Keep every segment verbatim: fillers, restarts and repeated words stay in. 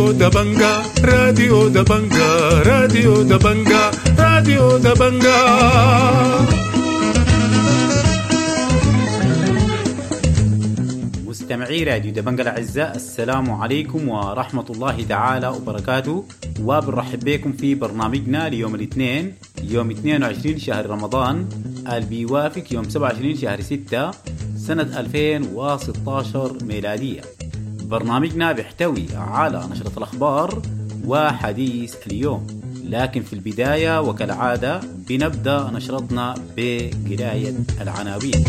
راديو دبنجا راديو دبنجا راديو دبنجا راديو دبنجا. مستمعي راديو دبنجا الأعزاء، السلام عليكم ورحمة الله تعالى وبركاته، وبنرحب بكم في برنامجنا ليوم الاثنين يوم اثنين وعشرين شهر رمضان اللي بيوافق يوم سبعة وعشرين شهر ستة سنة ألفين وستة عشر ميلادية. برنامجنا بيحتوي على نشرة الأخبار وحديث اليوم، لكن في البداية وكالعادة بنبدأ نشرتنا بقراية العناوين.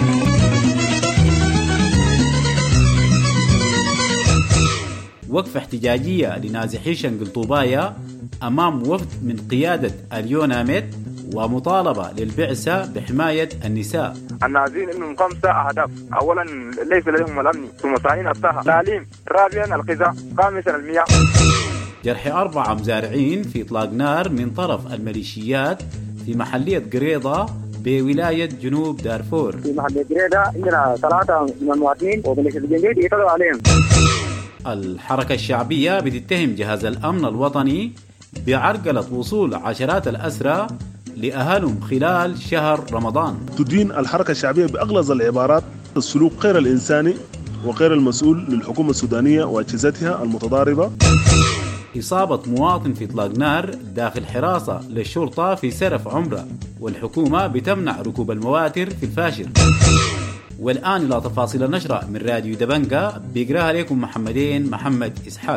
وقفة احتجاجية لنازحي شنقلطوبايا أمام وفد من قيادة اليوناميد ومطالبة للبعثة بحماية النساء. النازحين إنهم خمسة أهداف: أولا ليس لديهم الأمن، ثم ثانيا الصحة، تعليم، رابعا الغذاء، خامسا المياه. جرح أربعة مزارعين في إطلاق نار من طرف الميليشيات في محلية قريضة بولاية جنوب دارفور. في محلية قريضة عندنا ثلاثة من المواطنين وميليشيا الجنجيد يقتلوا عليهم. الحركة الشعبية بتتهم جهاز الأمن الوطني بعرقلة وصول عشرات الأسرى لأهلهم خلال شهر رمضان. تدين الحركة الشعبية بأغلظ العبارات السلوك غير الإنساني وغير المسؤول للحكومة السودانية وأجهزتها المتضاربة. إصابة مواطن في إطلاق نار داخل حراسة للشرطة في سرف عمرة، والحكومة بتمنع ركوب المواتر في الفاشر. والآن إلى تفاصيل النشرة من راديو دبنجا، بيقراها لكم محمدين محمد إسحاق.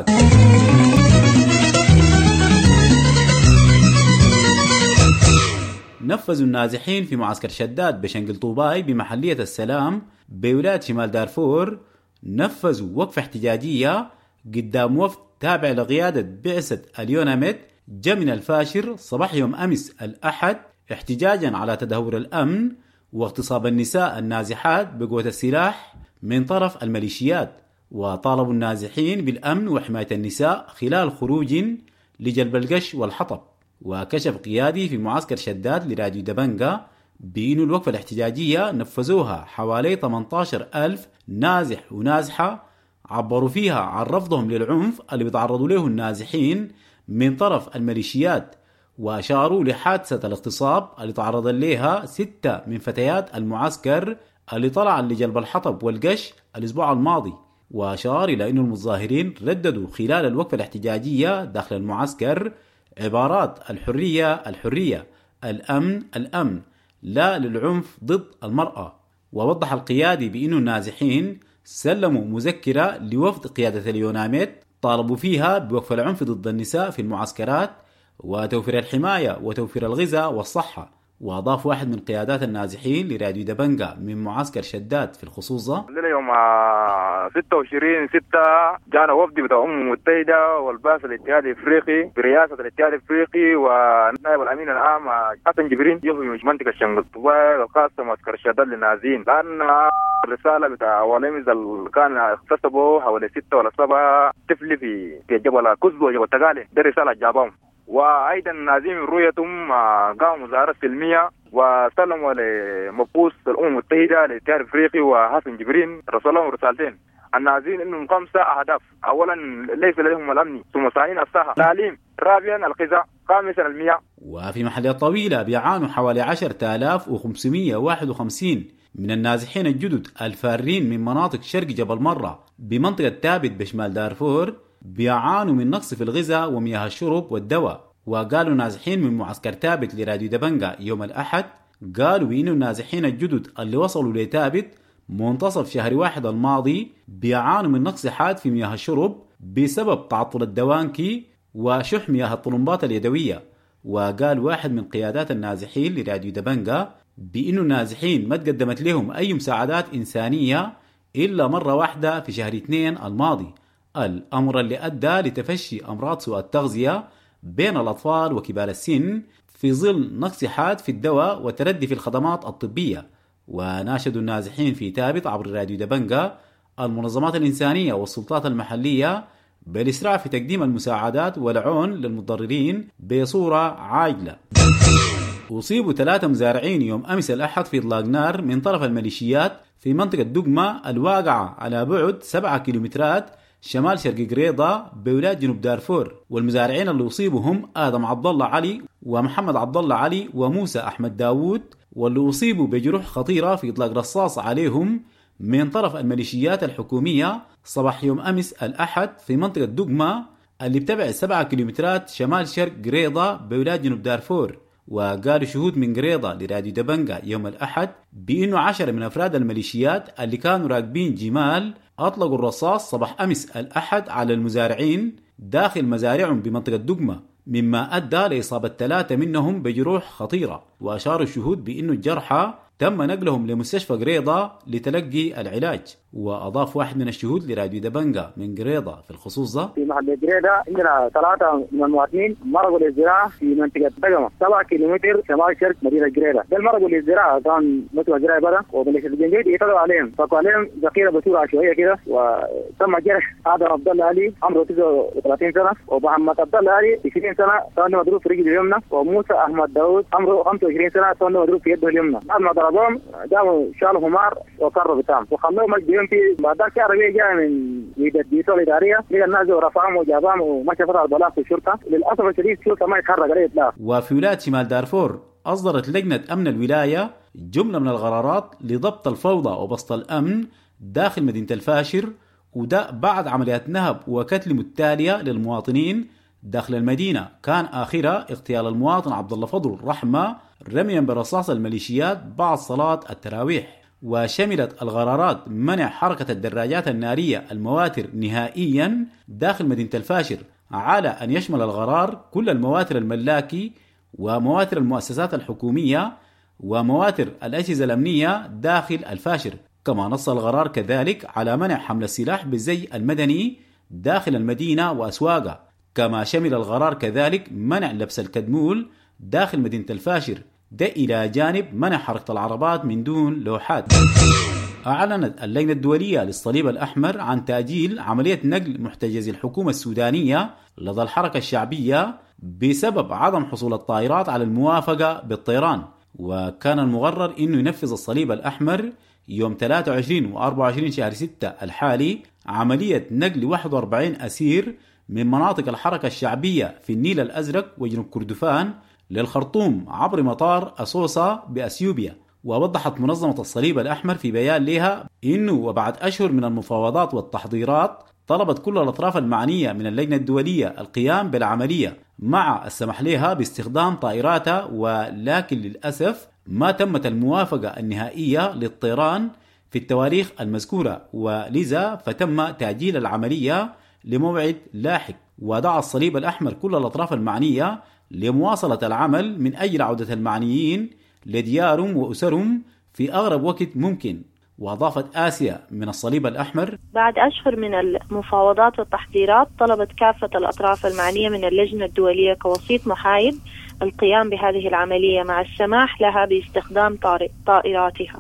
نفذوا النازحين في معسكر شداد بشنقلطوباي بمحلية السلام بولاية شمال دارفور نفذوا وقفة احتجاجية قدام وفد تابع لقيادة بعثة اليوناميد جاء من الفاشر صباح يوم أمس الأحد احتجاجا على تدهور الأمن واغتصاب النساء النازحات بقوة السلاح من طرف الميليشيات، وطالبوا النازحين بالأمن وحماية النساء خلال خروج لجلب القش والحطب. وكشف قيادي في معسكر شداد لراديو دبنجا بأن الوقفة الاحتجاجية نفذوها حوالي ثمانية عشر ألف نازح ونازحة، عبروا فيها عن رفضهم للعنف اللي بيتعرضوا له النازحين من طرف الميليشيات، وأشاروا لحادثة الاغتصاب اللي تعرض لها ستة من فتيات المعسكر اللي طلع لجلب الحطب والقش الأسبوع الماضي. وأشار إلى أن المتظاهرين رددوا خلال الوقفة الاحتجاجية داخل المعسكر عبارات الحرية الحرية، الأمن الأمن، لا للعنف ضد المرأة. ووضح القيادي بأن النازحين سلموا مذكرة لوفد قيادة اليوناميد طالبوا فيها بوقف العنف ضد النساء في المعسكرات وتوفير الحماية وتوفير الغذاء والصحة. وأضاف واحد من قيادات النازحين لراديو دبنجا من معسكر شداد في الخصوصة: لنا يوم ستة وعشرين ستة جانا وفد بتاع أمم المتحدة والبعث الاتحاد الإفريقي برئاسة الاتحاد الإفريقي والنائب الأمين العام حسن جبرين يجوا في منطقة شنقلطوباي وخاصة معسكر شداد للنازحين، لأن الرسالة بتاع وليمز اللي كان اغتصبوا حوالي ستة ولا سبعة طفل في في جبل كزبو وجبل تقالي، ده رسالة جابهم. وأيضا نازحين رؤيتهم قاموا مظاهرة سلمية وسلموا لمبعوث الأمم المتحدة للاتحاد الإفريقي وحسن جبرين رسلهم رسالتين: النازحين إنهم خمسة أهداف: أولا ليس لديهم الأمن، ثم ثانيا الصحة، تعليم، رابعا الغذاء، خامسا المياه. وفي محلية طويلة بيعانوا حوالي عشرة آلاف وخمسمائة وواحد وخمسين من النازحين الجدد الفارين من مناطق شرق جبل مرة بمنطقة تابت بشمال دارفور بيعانوا من نقص في الغذاء ومياه الشرب والدواء. وقالوا نازحين من معسكر تابت لراديو دبنجا يوم الأحد، قالوا إنه النازحين الجدد اللي وصلوا لتابت منتصف شهر واحد الماضي بيعانوا من نقص حاد في مياه الشرب بسبب تعطل الدوانكي وشح مياه الطلمبات اليدوية. وقال واحد من قيادات النازحين لراديو دبنجا بأنه النازحين ما تقدمت لهم أي مساعدات إنسانية إلا مرة واحدة في شهر اثنين الماضي، الأمر اللي أدى لتفشي أمراض سوء التغذية بين الأطفال وكبار السن في ظل نقص حاد في الدواء وتردي في الخدمات الطبية. وناشدوا النازحين في تابت عبر راديو دبنجا المنظمات الإنسانية والسلطات المحلية بالإسراع في تقديم المساعدات والعون للمتضررين بصورة عاجلة. أصيبوا ثلاثة مزارعين يوم أمس الأحد في إطلاق نار من طرف الميليشيات في منطقة دقمة الواقعة على بعد سبعة كيلومترات شمال شرق قريضة بولاية جنوب دارفور، والمزارعين اللي أصيبوا هم آدم عبد الله علي ومحمد عبد الله علي وموسى أحمد داوود، واللي أصيبوا بجروح خطيرة في إطلاق رصاص عليهم من طرف الميليشيات الحكومية صباح يوم أمس الأحد في منطقة دقمة اللي بتبعد سبعة كيلومترات شمال شرق قريضة بولاية جنوب دارفور. وقالوا شهود من قريضة لراديو دبنجة يوم الأحد بأنه عشرة من أفراد الميليشيات اللي كانوا راكبين جمال أطلقوا الرصاص صباح أمس الأحد على المزارعين داخل مزارعهم بمنطقة دقمة، مما أدى لإصابة ثلاثة منهم بجروح خطيرة. وأشاروا الشهود بأنه الجرحى تم نقلهم لمستشفى قريضة لتلقي العلاج. وأضاف واحد من الشهود لراديو دبنجة من قريضة في الخصوص ده: في محل قريضة عندنا ثلاثة من المواطنين مرقوا للزراعة في منطقة دقمة سبعة كيلومتر شمال شرق مدينة قريضة. ده مرقوا للزراعة كان متوى زراعة بدأ وميليشيا الجنجيد يتقوا عليهم فقوا عليهم ذخيرة بصورة عشوائية كده، وتم جرح آدم عبد الله علي عمره تسعة وثلاثين سنة، ومحمد عبد الله علي عشرين سنة كان مضروب في رجله اليمنى، وموسى أحمد داوود عمره خمسة وعشرين سنة كان مضروب في يده اليمنى. ضربهم جابوا شالوا همار وقربوا بتام وخلوهم مجديهم في بعد ذاك عربيه جايه من ميدان الديسه الاداريه، لقى الناس ورفعهم وجابهم ومشى فتره البلاغ في الشرطه. للاسف الشديد الشرطه ما يتحرك عليه اطلاق. وفي ولايه شمال دارفور اصدرت لجنه امن الولايه جمله من القرارات لضبط الفوضى وبسط الامن داخل مدينه الفاشر، وده بعد عمليات نهب وقتل متتاليه للمواطنين داخل المدينة، كان آخرها اغتيال المواطن عبد الله فضل رحمة رميا برصاص الميليشيات بعد صلاة التراويح. وشملت القرارات منع حركة الدراجات النارية المواتر نهائيا داخل مدينة الفاشر، على أن يشمل القرار كل المواتر الملاكي ومواتر المؤسسات الحكومية ومواتر الأجهزة الأمنية داخل الفاشر. كما نص القرار كذلك على منع حمل السلاح بالزي المدني داخل المدينة وأسواقها. كما شمل القرار كذلك منع لبس الكدمول داخل مدينة الفاشر، ده إلى جانب منع حركة العربات من دون لوحات. أعلنت اللجنة الدولية للصليب الأحمر عن تأجيل عملية نقل محتجزي الحكومة السودانية لدى الحركة الشعبية بسبب عدم حصول الطائرات على الموافقة بالطيران. وكان المقرر أنه ينفذ الصليب الأحمر يوم ثلاثة وعشرين وأربعة وعشرين شهر ستة الحالي عملية نقل واحد وأربعين أسير من مناطق الحركة الشعبية في النيل الأزرق وجنوب كردفان للخرطوم عبر مطار أسوسا بأثيوبيا. ووضحت منظمة الصليب الأحمر في بيان لها إنه وبعد أشهر من المفاوضات والتحضيرات طلبت كل الأطراف المعنية من اللجنة الدولية القيام بالعملية مع السمح لها باستخدام طائراتها، ولكن للأسف ما تمت الموافقة النهائية للطيران في التواريخ المذكورة، ولذا فتم تأجيل العملية لموعد لاحق. ودعا الصليب الأحمر كل الأطراف المعنية لمواصلة العمل من أجل عودة المعنيين لديارهم وأسرهم في أقرب وقت ممكن. وأضافت آسيا من الصليب الأحمر: بعد أشهر من المفاوضات والتحضيرات طلبت كافة الأطراف المعنية من اللجنة الدولية كوسيط محايد القيام بهذه العملية مع السماح لها باستخدام طائراتها،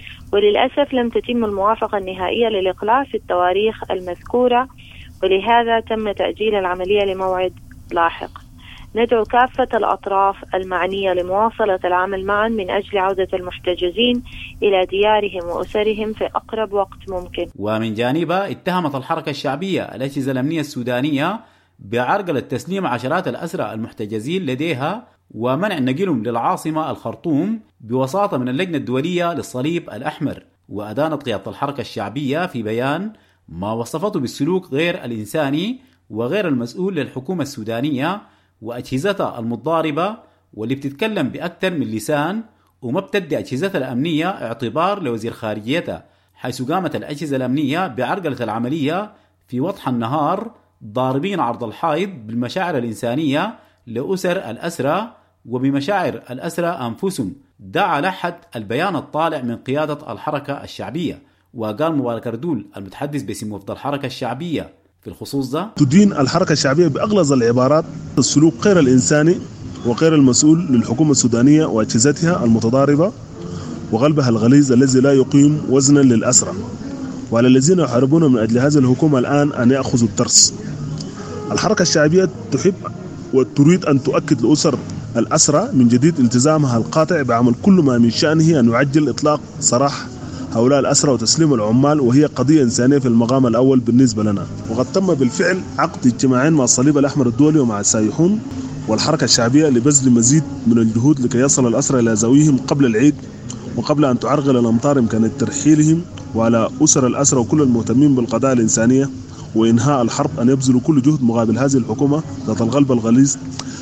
وللأسف لم تتم الموافقة النهائية للإقلاع في التواريخ المذكورة، ولهذا تم تأجيل العملية لموعد لاحق. ندعو كافة الأطراف المعنية لمواصلة العمل معا من أجل عودة المحتجزين إلى ديارهم وأسرهم في أقرب وقت ممكن. ومن جانبها اتهمت الحركة الشعبية الأجهزة الأمنية السودانية بعرقلة تسليم عشرات الأسرى المحتجزين لديها ومنع نقلهم للعاصمة الخرطوم بوساطة من اللجنة الدولية للصليب الأحمر. وأدانت قيادة الحركة الشعبية في بيان ما وصفته بالسلوك غير الإنساني وغير المسؤول للحكومة السودانية وأجهزتها المتضاربة، واللي بتتكلم بأكثر من لسان وما بتدي أجهزتها الأمنية اعتبار لوزير خارجيتها، حيث قامت الأجهزة الأمنية بعرقلة العملية في وضح النهار ضاربين عرض الحائط بالمشاعر الإنسانية لأسر الأسرى وبمشاعر الأسرى أنفسهم. دعا لحد البيان الطالع من قيادة الحركة الشعبية. وقال مبارك ردول المتحدث باسم وفد الحركة الشعبية في الخصوص ده: تدين الحركة الشعبية بأغلظ العبارات السلوك غير الإنساني وغير المسؤول للحكومة السودانية وأجهزتها المتضاربة وقلبها الغليظ الذي لا يقيم وزنا للأسرى، وعلى الذين يحاربون من أجل هذه الحكومة الآن أن يأخذوا الترس. الحركة الشعبية تحب وتريد أن تؤكد لأسر الأسرى من جديد التزامها القاطع بعمل كل ما من شأنه أن يعجل إطلاق سراح هؤلاء الأسرى وتسليم العمال، وهي قضية إنسانية في المقام الأول بالنسبة لنا. وقد تم بالفعل عقد اجتماعين مع الصليب الأحمر الدولي ومع السايحون والحركة الشعبية لبذل مزيد من الجهود لكي يصل الأسرى إلى زاويهم قبل العيد وقبل أن تعرقل الأمطار إمكانية ترحيلهم، وعلى أسر الأسرى وكل المهتمين بالقضايا الإنسانية وإنهاء الحرب أن يبذلوا كل جهد مقابل هذه الحكومة ذات القلب الغليظ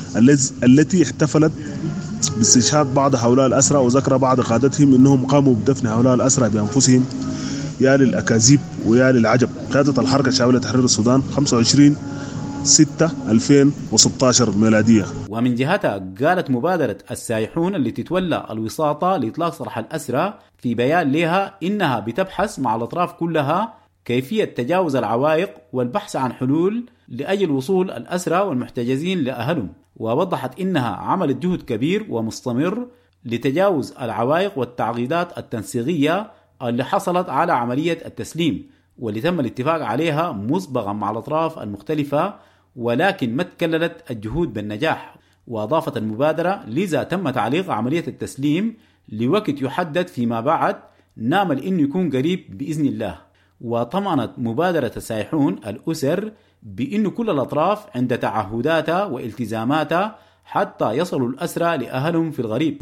التي احتفلت باستشهاد بعض هؤلاء الأسرى وذكر بعض قادتهم أنهم قاموا بدفن هؤلاء الأسرى بأنفسهم. يا للأكاذيب ويا للعجب. قادت الحركة الشعبية لتحرير السودان خمسة وعشرين ستة ألفين وستة عشر ميلادية. ومن جهتها قالت مبادرة السايحون اللي تتولى الوساطة لإطلاق سراح الأسرى في بيان لها إنها بتبحث مع الأطراف كلها كيفية تجاوز العوائق والبحث عن حلول لأجل وصول الأسرى والمحتجزين لأهلهم. ووضحت إنها عملت جهد كبير ومستمر لتجاوز العوائق والتعقيدات التنسيقية اللي حصلت على عملية التسليم واللي تم الاتفاق عليها مسبقا مع الأطراف المختلفة، ولكن ما تكللت الجهود بالنجاح. وأضافت المبادرة لذا تم تعليق عملية التسليم لوقت يحدد فيما بعد، نامل إنه يكون قريب بإذن الله. وطمأنت مبادرة السايحون الأسر بأن كل الأطراف عند تعهداتها والتزاماتها حتى يصلوا الأسرى لأهلهم في الغريب.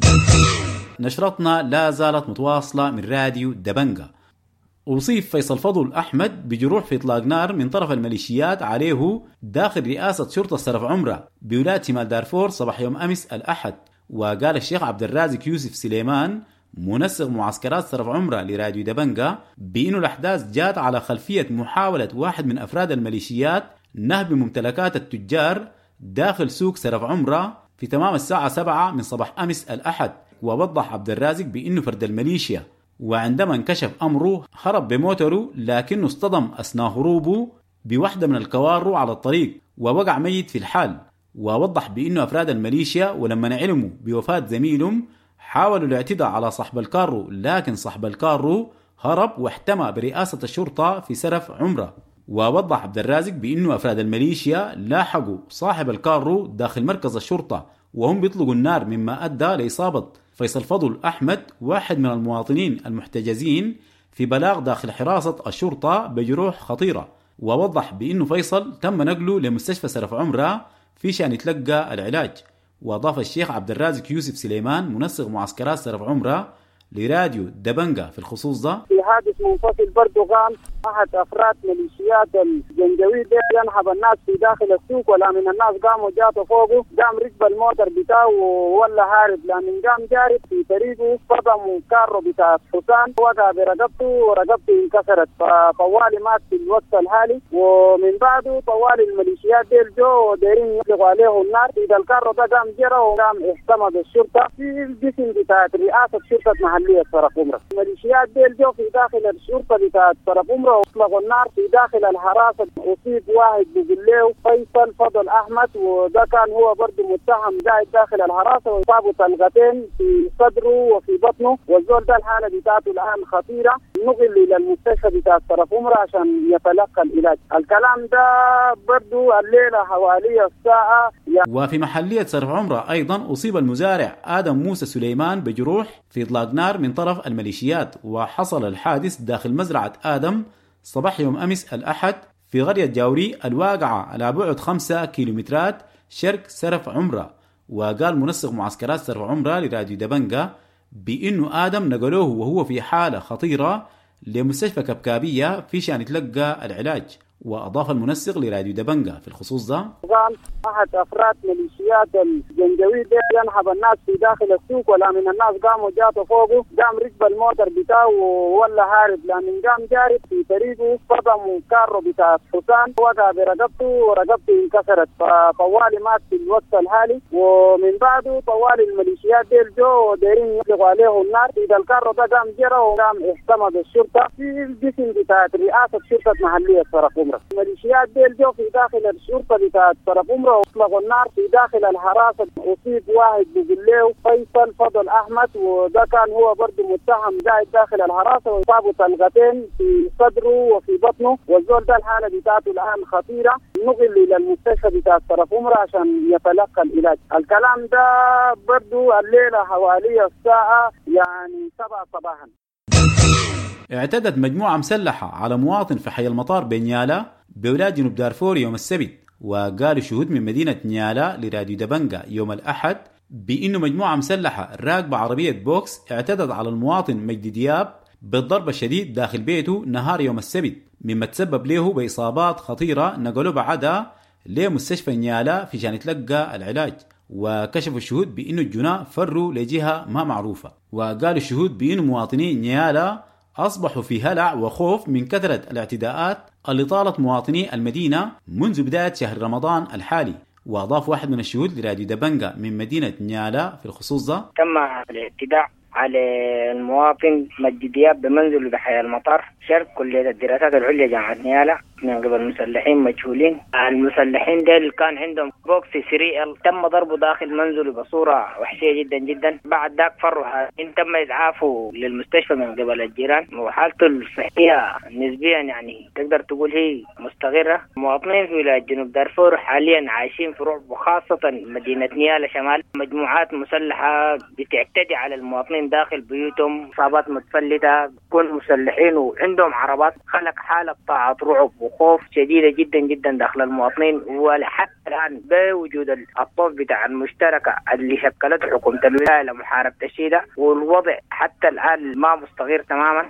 نشرتنا لا زالت متواصلة من راديو دبنجا. أصيب فيصل فضل أحمد بجروح في إطلاق نار من طرف الميليشيات عليه داخل رئاسة شرطة سرف عمرة بولاية شمال دارفور صباح يوم أمس الأحد. وقال الشيخ عبد الرازق يوسف سليمان منسق معسكرات سرف عمرة لراديو دبنجا بأن الأحداث جاءت على خلفية محاولة واحد من أفراد الميليشيات نهب ممتلكات التجار داخل سوق سرف عمرة في تمام الساعة سبعة من صباح أمس الأحد. ووضح عبد الرازق بأنه فرد الميليشيا وعندما انكشف أمره هرب بموتره، لكنه اصطدم أثناء هروبه بواحدة من الكوارو على الطريق ووقع ميت في الحال. ووضح بأنه أفراد الميليشيا ولما علموا بوفاة زميلهم حاولوا الاعتداء على صاحب الكارو، لكن صاحب الكارو هرب واحتمى برئاسة الشرطة في سرف عمرة. ووضح عبد الرازق بأنه أفراد الميليشيا لاحقوا صاحب الكارو داخل مركز الشرطة وهم بيطلقوا النار، مما أدى لإصابة فيصل فضل أحمد واحد من المواطنين المحتجزين في بلاغ داخل حراسة الشرطة بجروح خطيرة. ووضح بأنه فيصل تم نقله لمستشفى سرف عمرة في شأن يتلقى العلاج. وأضاف الشيخ عبد الرازق يوسف سليمان منسق معسكرات سرف عمرة لراديو دبنجا في الخصوص ده: في حادث منفصل برضو قام أحد أفراد ميليشيات الجنجويد ينهب الناس في داخل السوق، ولا من الناس قاموا جاتوا فوقه، قام ركب الموتر بتاعه ولا هارب، لأن قام جارب في طريقه صدموا كارو بتاع حسان وقع برقبته ورقبته انكسرت، فطوالي مات في الوقت الحالي. ومن بعده طوالي الميليشيات ديل جو ودايرين يطلقوا عليه النار. إذا الكارو ده قام جرى وقام احتمى بالشرطة في الجسم بتاع رئاسة شرطة محلية سرف عمرة. الميليشيات ديل جو في داخل الشرطة بتاع سرف عمرة واطلقوا النار في داخل الحراسة. أصيب واحد بقليه فيصل فضل أحمد، وده كان هو برضه متهم قاعد داخل الحراسة، وإصابه طلقتين في صدره وفي بطنه، والزول ده الحالة بتاعته الآن خطيرة، نقل إلى المستشفى بتاع سرف عمرة عشان يتلقى العلاج. الكلام ده برضه الليلة حوالي الساعة يعني. وفي محلية سرف عمرة أيضا أصيب المزارع آدم موسى سليمان بجروح في إطلاق نار من طرف الميليشيات. وحصل الحادث داخل مزرعة آدم صباح يوم أمس الأحد في قرية جاوري الواقعة على بعد خمسة كيلومترات شرق سرف عمرة. وقال منسق معسكرات سرف عمرة لراديو دبنجا بأنه آدم نقلوه وهو في حالة خطيرة لمستشفى كبكابية في شأن يتلقى العلاج. وأضاف المنسق لراديو دبنجا في الخصوص ده: قام أحد أفراد ميليشيات الجنجويد ينهب الناس في داخل السوق، ولا من الناس قاموا جاتوا فوقه، قام ركب الموتر بتاعه ولا هارب، لأن قام جارب في طريقه صدموا كارو بتاع حسان وقع برقبته ورقبته انكسرت، فطوالي مات في الوقت الحالي. ومن بعده طوالي الميليشيات ديل جو ودايرين يطلقوا عليه النار. إذا الكارو ده قام جرى وقام احتمى بالشرطة في الجسم بتاع رئاسة شرطة محلية سرف عمرة. الميليشيات ديل جو في داخل الشرطة بتاع سرف عمرة واطلقوا النار في داخل الحراسة. أصيب واحد بقليه فيصل فضل أحمد، وده كان هو برضه متهم قاعد داخل الحراسة، وإصابه طلقتين في صدره وفي بطنه، والزول ده الحالة بتاعته الآن خطيرة، نقل إلى المستشفى بتاع سرف عمرة عشان يتلقى العلاج. الكلام ده برضه الليلة حوالي الساعة يعني سبعة صباحا. اعتدت مجموعة مسلحة على مواطن في حي المطار بنيالا بولاد جنوب دارفور يوم السبت. وقالوا شهود من مدينة نيالا لراديو دبنجا يوم الأحد بأنه مجموعة مسلحة راكبة عربية بوكس اعتدت على المواطن مجدي دياب بالضرب الشديد داخل بيته نهار يوم السبت، مما تسبب له بإصابات خطيرة نقلوا بعدها لمستشفى نيالا في شان يتلقى العلاج. وكشفوا الشهود بأنه الجناة فروا لجهة ما معروفة. وقالوا الشهود بأنه مواطني نيالا أصبحوا في هلع وخوف من كثرة الاعتداءات اللي طالت مواطني المدينة منذ بداية شهر رمضان الحالي. وأضاف واحد من الشهود لراديو دبنجا من مدينة نيالا في الخصوص ده: تم الاعتداء على المواطن مجدي دياب بمنزله بحي المطار شرق كلية الدراسات العليا جامعة نيالا من قبل مسلحين مجهولين. المسلحين ديل كان عندهم بوكس سريع تم ضربه داخل منزله بصورة وحشية جدا جدا. بعد ذاك فروا هذين تم إسعافه للمستشفى من قبل الجيران وحالته الصحية نسبيا يعني تقدر تقول هي مستقرة. مواطنين في ولاية جنوب دارفور حاليا عايشين في رعب، وخاصة مدينة نيالا شمال مجموعات مسلحة بتعتدي على المواطنين داخل بيوتهم، إصابات متفلتة، كون مسلحين وعندهم عربات، خلق حالة طاعة رعب وخوف شديدة جدا جدا داخل المواطنين. ولحتى الآن بوجود الطوف بتاع المشتركة اللي شكلت حكومة الولاية لمحاربة الشيدة، والوضع حتى الآن ما مستقر تماما.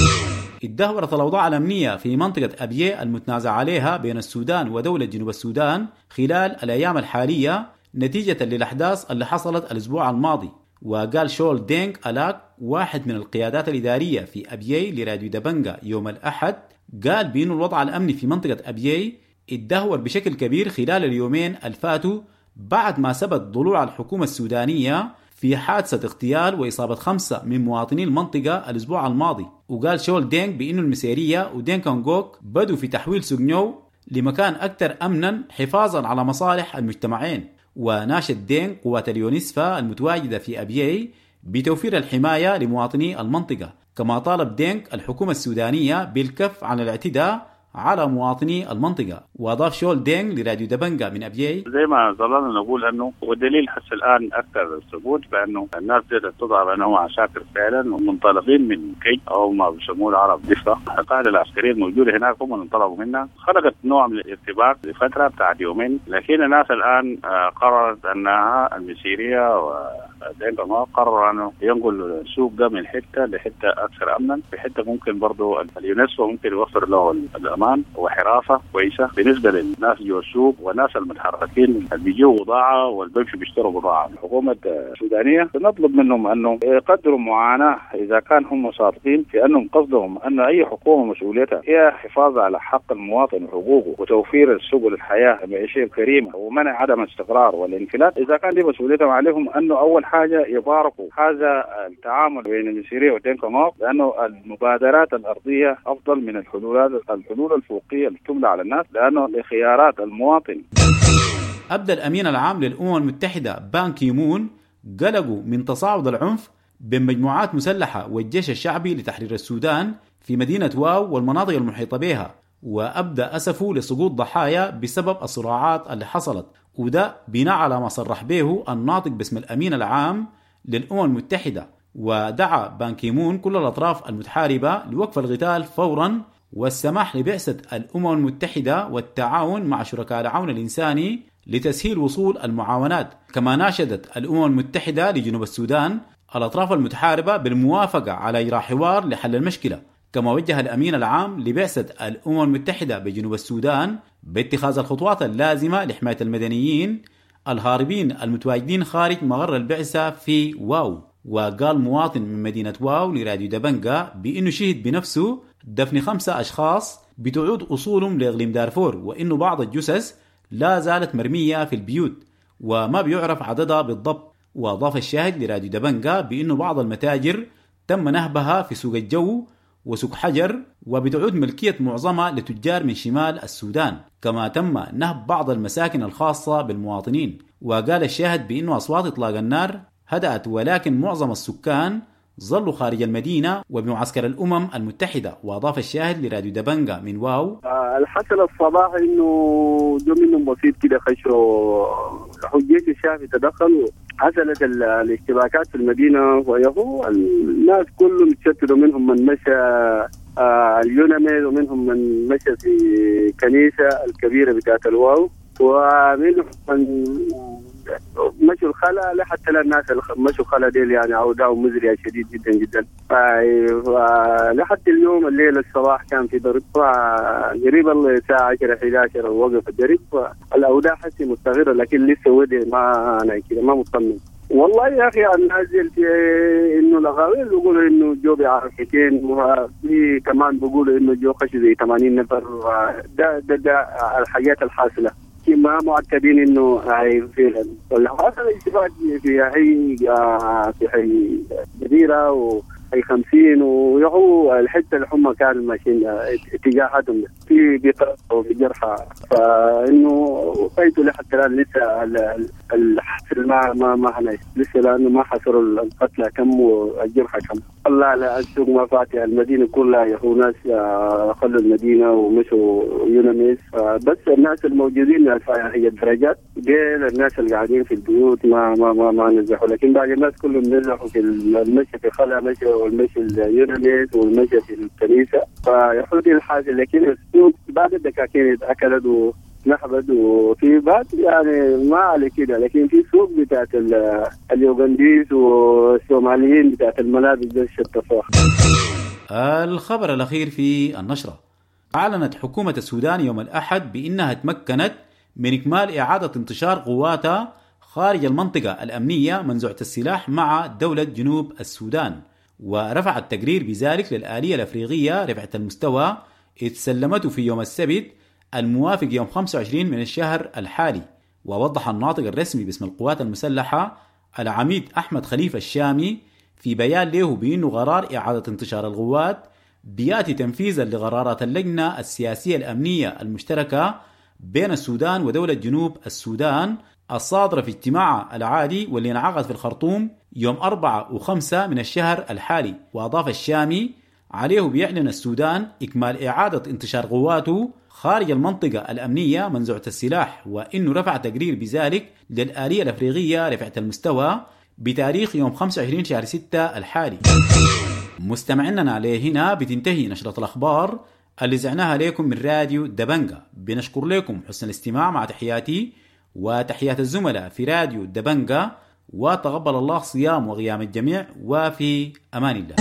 اتدهورت الأوضاع الأمنية في منطقة أبيي المتنازع عليها بين السودان ودولة جنوب السودان خلال الأيام الحالية نتيجة للأحداث اللي حصلت الأسبوع الماضي. وقال شول دينغ ألاك واحد من القيادات الإدارية في أبيي لراديو دبنجا يوم الأحد، قال بأن الوضع الأمني في منطقة أبيي اتدهور بشكل كبير خلال اليومين الفاتوا بعد ما ثبت ضلوع الحكومة السودانية في حادثة اغتيال وإصابة خمسة من مواطني المنطقة الأسبوع الماضي. وقال شول دينغ بأن المسيرية ودين كونغوك بدوا في تحويل سجنو لمكان أكثر أمنا حفاظا على مصالح المجتمعين. وناشد دينغ قوات اليونسفا المتواجدة في أبيي بتوفير الحماية لمواطني المنطقة. كما طالب دينغ الحكومة السودانية بالكف عن الاعتداء على مواطني المنطقة. وأضاف شول دينغ لراديو دبنجا من أبيي: زي ما ظللنا نقول أنه والدليل حتى الآن أكثر ثبوت بأنه الناس دي تضع بأنه عساكر فعلا ومنطلقين من كي أو ما بيسموه العرب دفة. القاعدة العسكرية الموجودة هناك هم اللي انطلقوا منها، خلقت نوع من الارتباك لفترة بتاع يومين. لكن الناس الآن قررت أنها المسيرية ودينغا ما قرر أنه ينقل السوق ده من حتة لحتة أكثر أمنا، في حتة ممكن برضو اليونسفا ممكن يوفر له الأمان وحراسة كويسة بالنسبة للناس جوا السوق والناس المتحركين اللي بيجوا بضاعة والبيمشوا بيشتروا بضاعة. الحكومة السودانية نطلب منهم أنه يقدروا معاناة إذا كان هم صادقين في أنهم قصدهم أن أي حكومة مسؤوليتها هي حفاظ على حق المواطن وحقوقه وتوفير سبل الحياة المعيشية الكريمة ومنع عدم الاستقرار والانفلات. إذا كان دي مسؤوليتهم عليهم أنه أول حاجة يباركوا هذا التعامل بين المسيرية ودينكونغوك، لأنه المبادرات الأرضية أفضل من الحلول الحلول الفوقية اللي تملى على الناس، لأنه لخيارات المواطن. أبدى الأمين العام للأمم المتحدة بان كي مون قلقوا من تصاعد العنف بين مجموعات مسلحة والجيش الشعبي لتحرير السودان في مدينة واو والمناطق المحيطة بها، وأبدى أسفه لسقوط ضحايا بسبب الصراعات اللي حصلت، وده بناء على ما صرح به الناطق باسم الأمين العام للأمم المتحدة. ودعا بان كي مون كل الأطراف المتحاربة لوقف القتال فورا والسماح لبعثة الأمم المتحدة والتعاون مع شركاء العون الإنساني لتسهيل وصول المعاونات. كما ناشدت الأمم المتحدة لجنوب السودان الأطراف المتحاربة بالموافقة على إجراء حوار لحل المشكلة. كما وجه الأمين العام لبعثة الأمم المتحدة بجنوب السودان باتخاذ الخطوات اللازمة لحماية المدنيين الهاربين المتواجدين خارج مغر البعثة في واو. وقال مواطن من مدينة واو لراديو دبنجا بأنه شهد بنفسه دفن خمسة أشخاص بتعود أصولهم لإقليم دارفور، وإنه بعض الجثث لا زالت مرمية في البيوت وما بيعرف عددها بالضبط. وأضاف الشاهد لراديو دبنجا بأنه بعض المتاجر تم نهبها في سوق الجو وسوق حجر وبتعود ملكية معظمها لتجار من شمال السودان. كما تم نهب بعض المساكن الخاصة بالمواطنين. وقال الشاهد بأنه أصوات إطلاق النار هدأت، ولكن معظم السكان ظلوا خارج المدينة وبمعسكر الأمم المتحدة. وأضاف الشاهد لراديو دبنجا من واو: الحصل الصباح إنه جو منهم بسيط كده خشوا الجيش الشعبي تدخل حصلت الاشتباكات في المدينة، ويهو الناس كلهم تشتتوا، منهم من مشى آه اليوناميد، ومنهم من مشى في كنيسة الكبيرة بتاعت الواو، ومنهم من مشوا الخلا. لحتى الناس مشوا الخلا ديل يعني عوداء مزرية شديد جدا جدا. لحد اليوم الليل الصباح كان في ضرب قريبا الساعة عشرة إحدى عشر وقف الضرب، والأوداع حسي مستغرة، لكن لسه ودي ما أنا كده ما مطمن. والله يا أخي أنا نازل في إنه الأغاويل بيقولوا إنه جو بعرفتين، وفي كمان بيقولوا إنه جو خش زي ثمانين نفر. ده ده ده الحاجات الحاصلة ما مؤكدين إنه هاي فعلا. هذا الاشتباك في حي في حي جديرة وحي خمسين، ويهو الحتة اللي هم كانوا ماشيين اتجاهاتهم في بقرة وفي جرحى، فإنه فايتوا لحتى الآن لسه الحصر ما ما ما حناش لسه، لأنه ما حصروا القتلى كم والجرحى كم. الله لا السوق ما فاتح المدينة كلها، يهو ناس خلوا المدينة ومشوا يوناميس، بس الناس الموجودين هي الدرجات ديل الناس اللي قاعدين في البيوت ما ما ما, ما نزحوا، لكن باقي الناس كلهم نزحوا في المشي في خلا مشي، والمشي اليوناميس، والمشي في الكنيسة، فيحصل الحاجة. لكن السوق بعد الدكاكين اتأكلت ونحبت، وفي بعد يعني ما على كده، لكن في سوق بتاعت اليوغنديس والصوماليين بتاعت الملابس ده الشطفاح. الخبر الأخير في النشرة: أعلنت حكومة السودان يوم الأحد بأنها تمكنت من إكمال إعادة انتشار قواتها خارج المنطقة الأمنية منزوعة السلاح مع دولة جنوب السودان، ورفع التقرير بذلك للآلية الأفريقية رفعة المستوى اتسلمته في يوم السبت الموافق يوم خمسة وعشرين من الشهر الحالي. ووضح الناطق الرسمي باسم القوات المسلحة العميد أحمد خليفة الشامي في بيان له بأنه قرار إعادة انتشار القوات بياتي تنفيذا لقرارات اللجنة السياسية الأمنية المشتركة بين السودان ودولة جنوب السودان الصادرة في اجتماعها العادي واللي انعقد في الخرطوم يوم أربعة وخمسة من الشهر الحالي. وأضاف الشامي عليه بيعلن السودان إكمال إعادة انتشار قواته خارج المنطقة الأمنية منزوعة السلاح، وإنه رفع تقرير بذلك للآلية الأفريقية رفعة المستوى بتاريخ يوم خمسة وعشرين شهر ستة الحالي. مستمعينا عليه هنا بتنتهي نشرة الأخبار اللي زعناها لكم من راديو دبنجة. بنشكر لكم حسن الاستماع مع تحياتي وتحيات الزملاء في راديو دبنجة، وتقبل الله صيام وقيام الجميع، وفي أمان الله.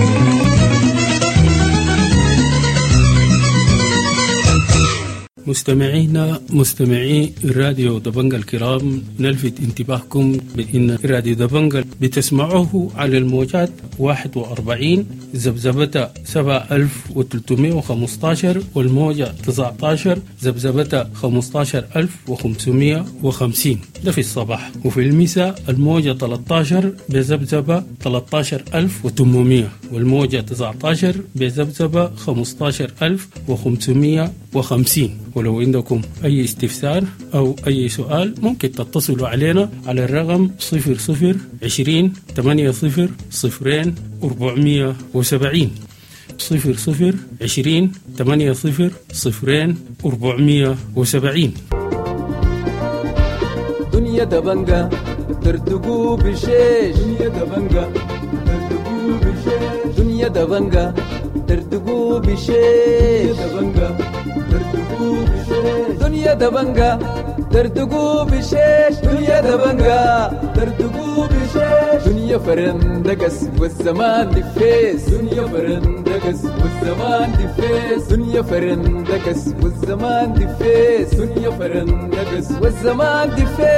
مستمعينا مستمعي راديو دبنجة الكرام، نلفت انتباهكم بأن راديو دبنجة بتسمعوه على الموجات واحد وأربعين زبزبة سبعة آلاف وثلاثمائة وخمسة عشر، والموجة تسعة عشر زبزبة خمسة عشر ألف وخمسمائة وخمسين ده في الصباح، وفي المساء الموجة ثلاثة عشر بزبزبة ثلاثة عشر ألف وثمانمائة، والموجة تسعة عشر بزبزبة خمسة عشر ألف وخمسمائة وخمسين. ولو عندكم أي استفسار أو أي سؤال ممكن تتصلوا علينا على الرقم صفر صفر عشرين ثمانية صفر صفرين أربعمائة وسبعين صفر صفر عشرين ثمانية صفر صفرين أربعمائة وسبعين. دنيا دبنجة ترتقو بشيش، دنيا دبنجة ترتقو بشيش، دنيا دبنجة ترتقو بشيش، دنيا دبنجة ترتقو بشيش، دنيا دبنجة ترتقو بشيش، دنيا فرندقس والزمان دفيس، دنيا فرندقس والزمان دفيس، دنيا فرندقس والزمان دفيس، دنيا فرندقس والزمان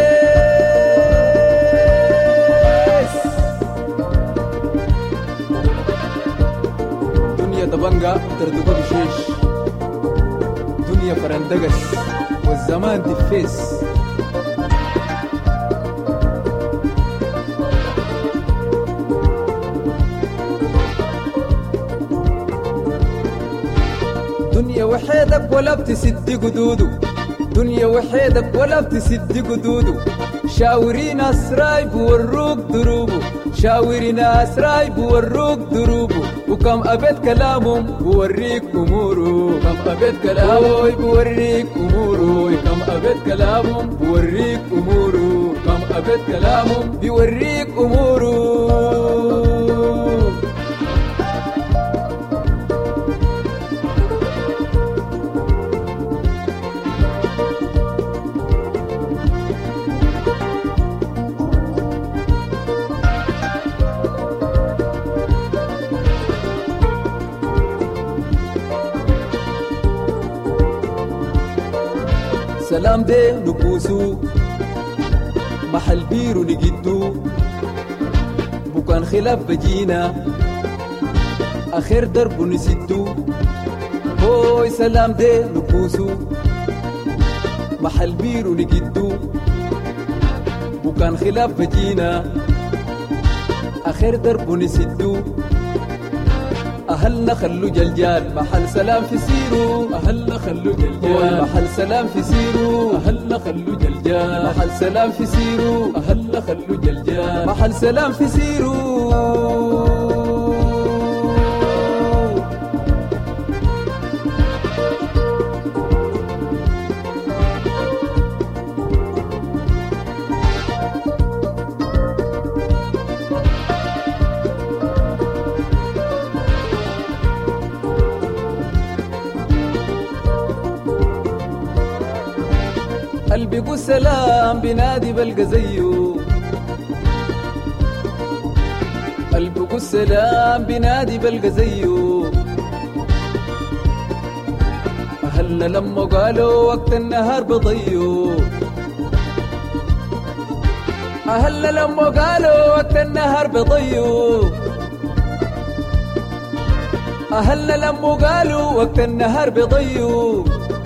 دفيس. دنيا دبنجة ترتقو بشيش، دنيا فرندقس والزمان دفيس. دنيا وحيدك ولا بتسد قدودو، دنيا وحيدك ولا بتسد قدودو، شاوري ناس راي بوروك دروبو، شاوري ناس راي بوروك دروبو، وكم أبد كلامهم بوريك أمورو، كم أبد كلامهم بوريك أمورو، كم أبد كلامهم بوريك أمورو، كم أبد كلامهم بيوريك أموره. سلام ده نبوسو محل بيرو نجدو بكان خلاف بجينا آخر درب نسدو. هوي سلام ده نبوسو محل بيرو نجدو بكان خلاف بجينا آخر درب نسدو. أهلنا خلو جلجال محل سلام في سيرو. أهلنا خلو جلجال محل سلام في سيرو. أهلنا خلو جلجال محل سلام في سيرو. أهلنا خلو جلجال محل سلام في سيرو. قلبي قو السلام بنادي بلقى زيه. قلبي قو السلام بنادي بلقى زيه. أهلنا لما قالوا وقت النهار بضيو. أهلنا لما قالوا وقت النهار بضيو. أهلنا لما قالوا وقت النهار بضيو.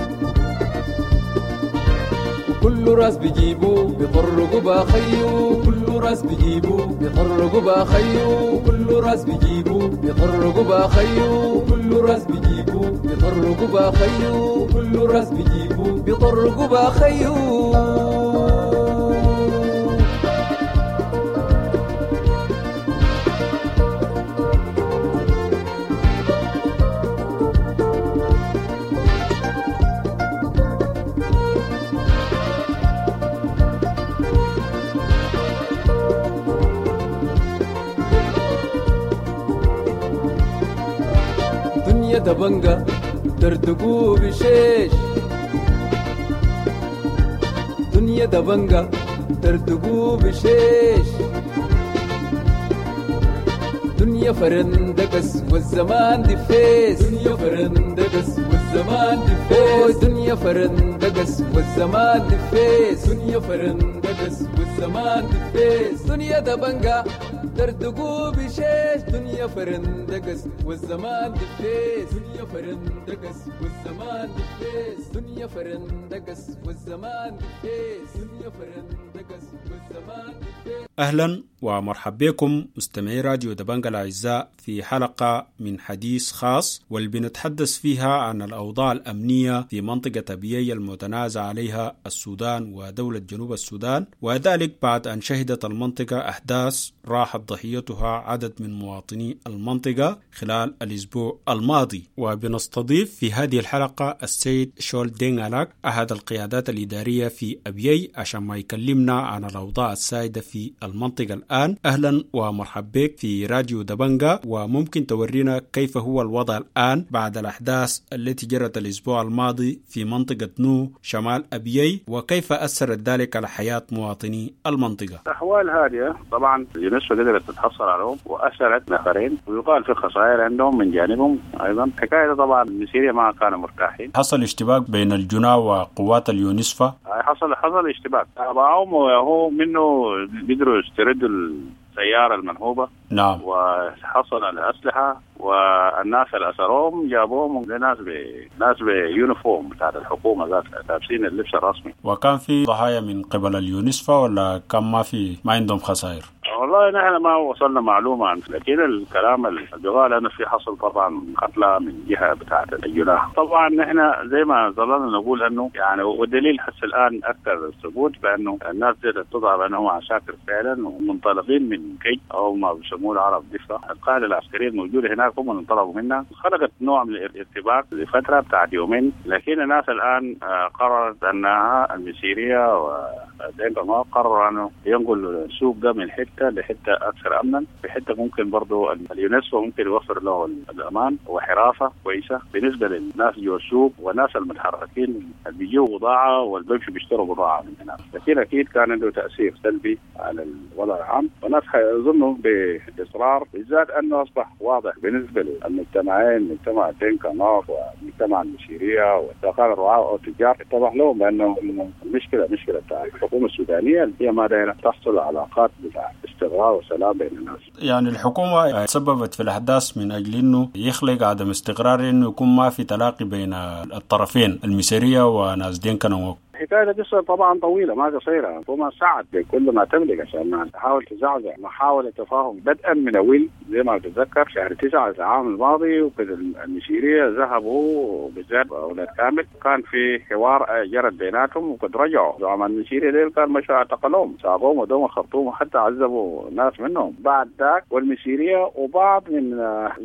كل راس بيجيبو بيطرقوا باخيو. كل راس بيجيبو بيطرقوا باخيو. كل راس بيجيبو بيطرقوا باخيو. كل راس بيجيبو بيطرقوا باخيو. كل راس بيجيبو بيطرقوا باخيو. دبنجا دردقو بشيش. دنيا دبنجا دردقو بشيش. دنيا فرندقس والزمان دفيس. دنيا فرندقس والزمان دفيس. دنيا فرندقس والزمان دفيس. دنيا فرندقس والزمان دفيس. دنيا دبنجا دردقو بشيش. دنيا فرندقس والزمان دفيس. دنيا فرندقس والزمان دفيس. دنيا فرندقس والزمان دفيس. دنيا فرندقس والزمان دفيس. أهلا ومرحبا بكم مستمعي راديو دبنجة الأعزاء في حلقة من حديث خاص واللي بنتحدث فيها عن الأوضاع الأمنية في منطقة أبيي المتنازع عليها السودان ودولة جنوب السودان، وذلك بعد أن شهدت المنطقة أحداث راحت ضحيتها عدد من مواطني المنطقة خلال الأسبوع الماضي. وبنستضيف في هذه الحلقة السيد شول دينغالاك أحد القيادات الإدارية في أبيي عشان ما يكلمنا عن الأوضاع السائدة في المنطقة الآن. أهلا ومرحبا بك في راديو دبنجة، وممكن تورينا كيف هو الوضع الآن بعد الأحداث التي جرت الأسبوع الماضي في منطقة نو شمال أبيي، وكيف أثرت ذلك على حياة مواطني المنطقة؟ الأحوال هادئة طبعا، اليونسكو قدرت تتحصل عليهم وأثرت نفرين، ويقال في خسائر عندهم من جانبهم أيضا. حكاية طبعا من سوريا ما كانوا مرتاحين. حصل اشتباك بين الجناة وقوات اليونسفا. حصل حصل اشتباك معهم، وهو منه بيقدروا يستردوا السيارة المنهوبة. نعم. وحصل على أسلحة، والناس اللي أسروهم جابوهم لناس ناس بيونيفورم بتاعت الحكومة ذات لابسين اللبس الرسمي. وكان في ضحايا من قبل اليونسفا ولا كان ما في ما عندهم خسائر؟ والله نحن ما وصلنا معلومة عنه، لكن الكلام اللي بيقال أنه في حصل طبعا قتلى من جهة بتاعت الجناح. طبعا نحن زي ما ظلنا نقول أنه يعني، والدليل حس الآن أكثر الثبوت بأنه الناس دي تضع بأنهم عساكر فعلا ومنطلقين من كي أو ما بيسموه العرب دفة. القاعدة العسكرية الموجودة هناك هم اللي انطلقوا منها، خلقت نوع من الارتباك لفترة بتاعت يومين، لكن الناس الآن قررت أنها المسيرية و الدينكا قرروا انه ينقل السوق ده من حته لحته اكثر امنا، في حته ممكن برضه اليونسكو ممكن يوفر له الامان وحراسه كويسه بالنسبه للناس جوا السوق والناس المتحركين اللي بيجوا بضاعه واللي بيمشوا بيشتروا بضاعه من هناك. لكن اكيد كان عنده تاثير سلبي على الوضع العام، والناس يظنوا باصرار، بالذات انه اصبح واضح بالنسبه للمجتمعين، مجتمع الدينكا نوف ومجتمع المشيريه واتخاذ الرعاة او التجار، اتضح لهم بانه المشكله مشكله بتاع الحكومه السودانيه اللي هي ما دايره تحصل على علاقات بتاع استقرار وسلام بين الناس. يعني الحكومه تسببت في الاحداث من اجل انه يخلق عدم استقرار، انه يكون ما في تلاقي بين الطرفين الميسيريه وناس دينكا نوف. الحكايه دي قصه طبعا طويله ما قصيره، الحكومه سعت بكل ما تملك عشان تحاول تزعزع محاولة تفاهم بدءا من اول زي ما بتتذكر شهر تسعة العام الماضي، وكذا المشيريه ذهبوا بالذات اولاد كامل كان في حوار جرت بيناتهم، وقد رجعوا زعماء المشيريه ديل كان مشوا اعتقلوهم سابوهم ودوم خرطوم وحتى عذبوا ناس منهم بعد ذاك، والمشيريه وبعض من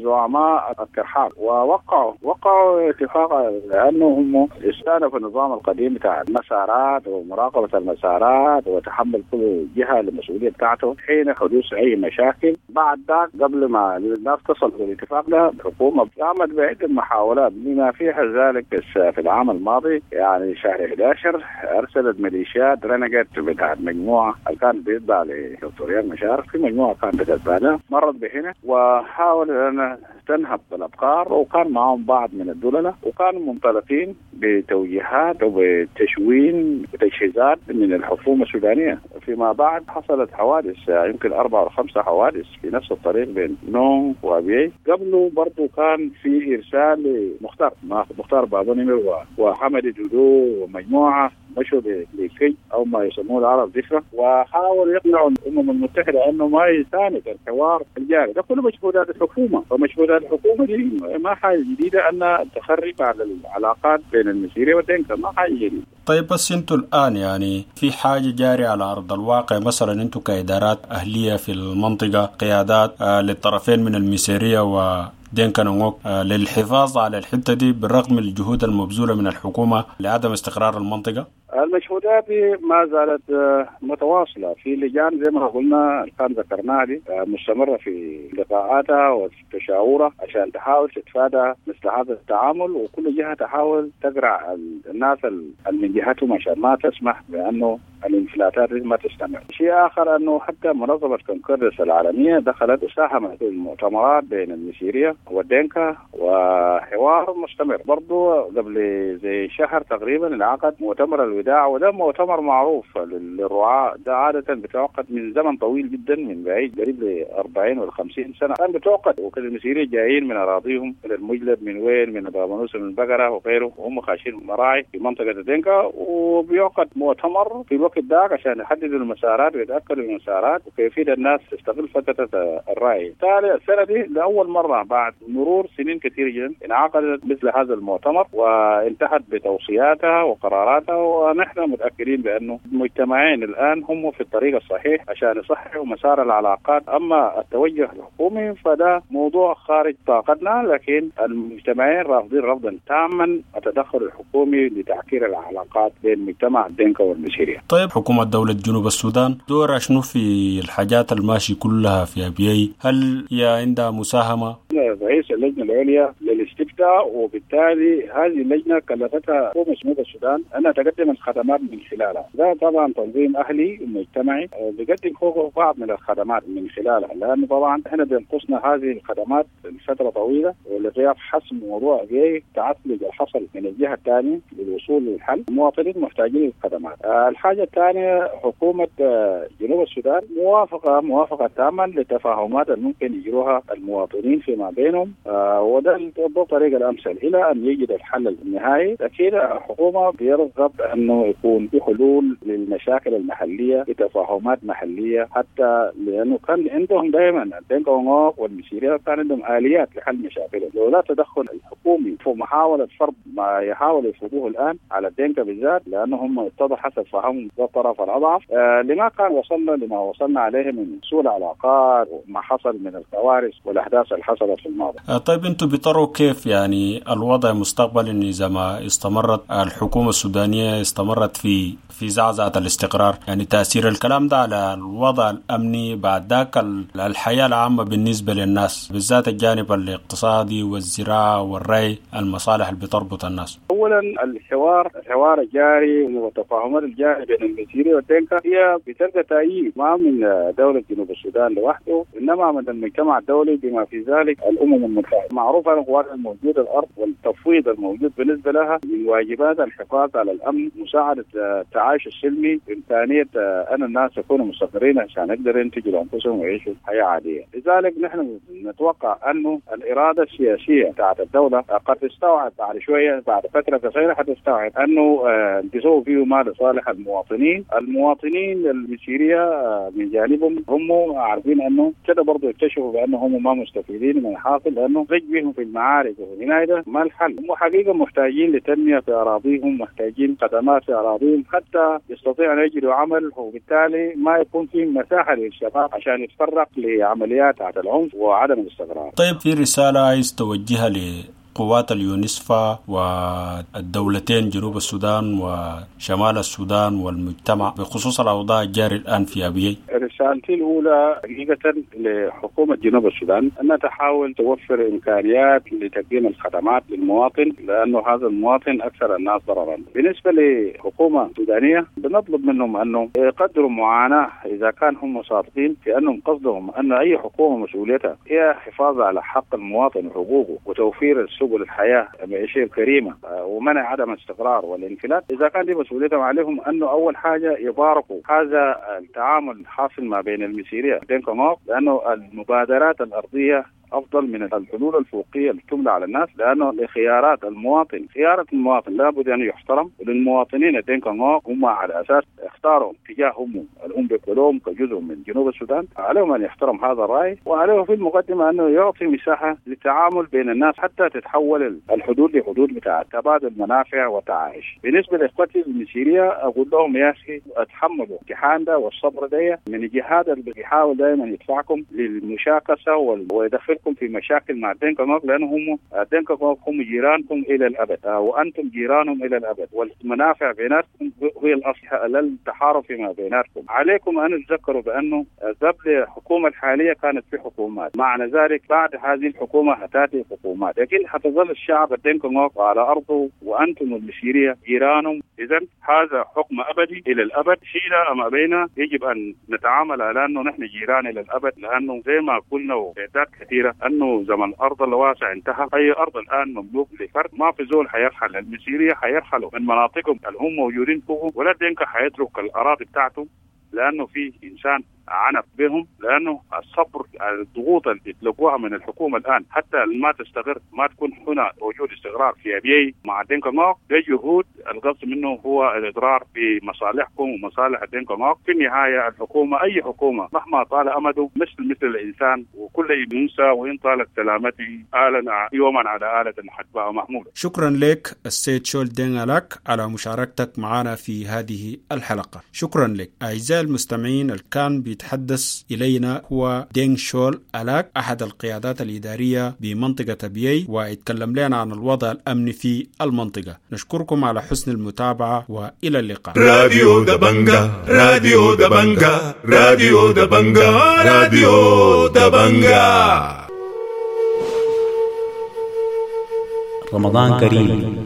زعماء الترحال ووقعوا وقعوا اتفاقا لانه هم استأنفوا النظام القديم بتاع المسارات ومراقبة المسارات وتحمل كل جهة للمسؤولية بتاعته حين حدوث أي مشاكل. بعد ذلك قبل ما الناس تصل للاتفاق ده الحكومة قامت بعدة محاولات بما فيها ذلك في العام الماضي، يعني شهر أحد عشر أرسلت ميليشيات رنجت بتاعت مجموعة اللي كان بيتبع لدكتوريان مشارف، في مجموعة كانت بتتبعنا مرت بهنا وحاول أن تنهب بالأبقار، وكان معهم بعض من الدولة وكانوا منطلقين بتوجيهات وبتشوين وتجهيزات من الحكومة السودانية. فيما بعد حصلت حوادث يمكن أربع أو خمسة حوادث في نفس الطريق بين نوم وأبيي. قبله برضو كان في إرسال مختار مختار بابونيمر وحمد دودو ومجموعة مشوا لكي أو ما يسموه العرب ذكرى، وحاولوا يقنعوا الأمم المتحدة أنه ما يساند الحوار الجاري. ده كله مجهودات الحكومة، ومجهودات الحكومة دي ما حاجة جديدة أن تخرب على العلاقات بين المشيرية والدينكا، ما حاجة جديدة. طيب بس انتوا الآن يعني في حاجة جارية على أرض الواقع، مثلا انتوا كإدارات أهلية في المنطقة قيادات آه للطرفين من الميسيرية و دينكا نوف آه للحفاظ على الحتة دي بالرغم من الجهود المبذولة من الحكومة لعدم استقرار المنطقة؟ المجهودات دي ما زالت متواصلة في لجان زي ما قلنا كان ذكرناها دي مستمرة في لقاءاتها وتشاورها عشان تحاول تتفادى مثل هذا التعامل، وكل جهة تحاول تقرع الناس من جهتهم عشان ما تسمح بأنه الانفلاتات ما تستمر. شيء آخر أنه حتى منظمة كونكوردس العالمية دخلت وساهمت في المؤتمرات بين المشيرية والدينكا، وحوار مستمر. برضو قبل زي شهر تقريبا انعقد مؤتمر الوداع، وده مؤتمر معروف للرعاة، ده عادة بتعقد من زمن طويل جدا من بعيد قريب ل أربعين ولا خمسين سنة كان بتعقد، وكل المشيرية جايين من أراضيهم من المجلب من وين من بابانوس من البقرة وغيره، وهم خاشين مراعي في منطقة الدينكا، وبيعقد مؤتمر في الوقت ده عشان يحددوا المسارات ويتأكدوا من المسارات وكيفية الناس تستغل فترة الرعي. بالتالي السنة دي لأول مرة بعد مرور سنين كثير جدا انعقدت مثل هذا المؤتمر وانتهت بتوصياتها وقراراتها، ونحن متأكدين بأنه المجتمعين الآن هم في الطريق الصحيح عشان يصححوا مسار العلاقات. أما التوجه الحكومي فده موضوع خارج طاقتنا، لكن المجتمعين رافضين رفضا تاما التدخل الحكومي لتعكير العلاقات بين مجتمع الدينكا والمشيرية. طيب حكومة دولة جنوب السودان دورها شنو في الحاجات الماشي كلها في أبيي؟ هل هي عندها مساهمة؟ رئيس اللجنة العليا للاستفتاء، وبالتالي هذه اللجنة كلفتها حكومة جنوب السودان أنها تقدم الخدمات من خلالها. ده طبعا تنظيم أهلي مجتمعي بيقدم بعض من الخدمات من خلالها، لأنه طبعا احنا بينقصنا هذه الخدمات لفترة طويلة، ولغياب حسم موضوع جاي تعثلج الحصل من الجهة الثانية للوصول للحل. المواطنين محتاجين الخدمات. الحاجة الثانية حكومة جنوب السودان موافقة موافقة تاما للتفاهمات الممكن يجروها المواطنين فيما بينهم، آه وده الطريقة الأمثل إلى أن يجد الحل النهائي. أكيد الحكومة بيرغب أنه يكون في حلول للمشاكل المحلية بتفاهمات محلية، حتى لأنه كان عندهم دائما الدينكا ونوف والمشيرية كان عندهم آليات لحل مشاكلهم. لولا تدخل الحكومي في محاولة فرض ما يحاول يفرضوه الآن على الدينكا بالذات، لأنهم اتضح حسب فهم الطرف الأضعف آه لما كان وصلنا لما وصلنا عليه من سوء العلاقات وما حصل من الكوارث والأحداث اللي حصلت في الماضي. آه طيب انتم بتروا كيف يعني الوضع مستقبلا إذا ما استمرت الحكومة السودانية استمرت في في زعزعة الاستقرار. يعني تأثير الكلام ده على الوضع الأمني بعد ذاك الحياة العامة بالنسبة للناس، بالذات الجانب الاقتصادي والزراعة والري، المصالح اللي بتربط الناس. أولا الحوار الحوار الجاري والتفاهمات الجارية بين المسيرية والدنكا هي بتلقى تأييد ما من دولة جنوب السودان لوحده، إنما من المجتمع الدولي بما في ذلك الأمم المتحدة. معروف أن القوات الموجودة الأرض والتفويض الموجود بالنسبة لها من واجبات الحفاظ على الأمن، مساعدة التعايش السلمي، إمكانية أن الناس يكونوا مستقرين عشان يقدروا ينتجوا لأنفسهم ويعيشوا حياة عادية. لذلك نحن نتوقع أنه الإرادة السياسية بتاعت الدولة قد تستوعب بعد شوية، بعد فترة قصيرة حتستوعب أنه بيسووا فيه ما لصالح المواطنين. المواطنين المسيرية من جانبهم هم عارفين أنه كده برضو يكتشفوا بأنه هم ما مستفيدين من الحاصل، لأنه رج بهم في المعارك وفي النهاية ما الحل. هم حقيقة محتاجين لتنمية في أراضيهم، محتاجين خدمات في أراضيهم حتى يستطيعوا أن يجروا عمل، وبالتالي ما يكون في مساحة للشباب عشان يتفرق لعمليات تحت العنف وعدم الاستقرار. طيب في رسالة عايز توجهها لقوات اليونسفا والدولتين جنوب السودان وشمال السودان والمجتمع بخصوص الأوضاع الجاري الآن في أبيي؟ رسالتي الأولى حقيقة لحكومة جنوب السودان أنها تحاول توفر إمكانيات لتقديم الخدمات للمواطن، لأنه هذا المواطن أكثر الناس ضررا. بالنسبة لحكومة السودانية بنطلب منهم أنه يقدروا معاناة إذا كان هم صادقين في أنهم قصدهم أن أي حكومة مسؤوليتها هي حفاظ على حق المواطن وحقوقه وتوفير سبل الحياة المعيشية الكريمة ومنع عدم الاستقرار والانفلات. إذا كان دي مسؤوليتهم عليهم أنه أول حاجة يباركوا هذا التعامل الحاصل ما بين المسيرية والدنكا نوك، لأنه المبادرات الأرضية أفضل من الحلول الفوقية اللي تملى على الناس، لأنه لخيارات المواطن خيارة المواطن لابد أن يحترم. وللمواطنين الدنكا نوك هم على أساس اختاروا تجاههم الأم بكلهم كجزء من جنوب السودان، عليهم أن يحترم هذا الرأي، وعليه في المقدمة أنه يعطي مساحة للتعامل بين الناس حتى تتحول الحدود لحدود بتاع تبادل منافع وتعايش. بالنسبة لإخوتي المسيرية أقول لهم يا أخي اتحملوا الامتحان ده والصبر ده من الجهاد اللي بيحاول دائما يدفعكم للمشاكسة ويدخل في مشاكل مع الدنكا نوك، لأنهم الدنكا نوك هم جيرانكم إلى الأبد وأنتم جيرانهم إلى الأبد، والمنافع بيناتكم هي الأصل للتحارب فيما بيناتكم. عليكم أن تذكروا بأنه قبل الحكومة الحالية كانت في حكومات، معنى ذلك بعد هذه الحكومة هتاتي حكومات، لكن حتظل الشعب الدنكا نوك على أرضه وأنتم المسيرية جيرانهم. إذن هذا حكم أبدي إلى الأبد، شينا أم أبينا يجب أن نتعامل على أنه نحن جيران إلى الأبد، لأنه زي ما قلنا وعدات كثيرة أنه زمن الأرض الواسع انتهى. أي أرض الآن مملوك لفرد، ما في زول حيرحل. المسيرية حيرحلوا من مناطقهم اللي هم موجودين فوق، ولا الدنكا حيترك الأراضي بتاعته لأنه في إنسان عنف بهم، لأنه الصبر الضغوط اللي بتلقوها من الحكومة الآن حتى ما تستقر، ما تكون هنا وجود استقرار في أبيي مع الدنكا نوك، ده جهود القصد منه هو الإضرار بمصالحكم ومصالح الدنكا نوك. في النهاية الحكومة أي حكومة مهما طال أمده مثل مثل الإنسان، وكل ينسى وإن طالت سلامته آلا يوما على آلة حتباء محمودة. شكرا لك السيد شول دين ألاك على مشاركتك معنا في هذه الحلقة. شكرا لك. أعزائي المستمعين، الكان بيتحدث إلينا هو دين شول ألاك، أحد القيادات الإدارية بمنطقة أبيي، ويتكلم لنا عن الوضع الأمني في المنطقة. نشكركم على حسن المتابعة وإلى اللقاء. راديو دبنجا راديو دبنجا راديو دبنجا راديو دبنجا. رمضان كريم.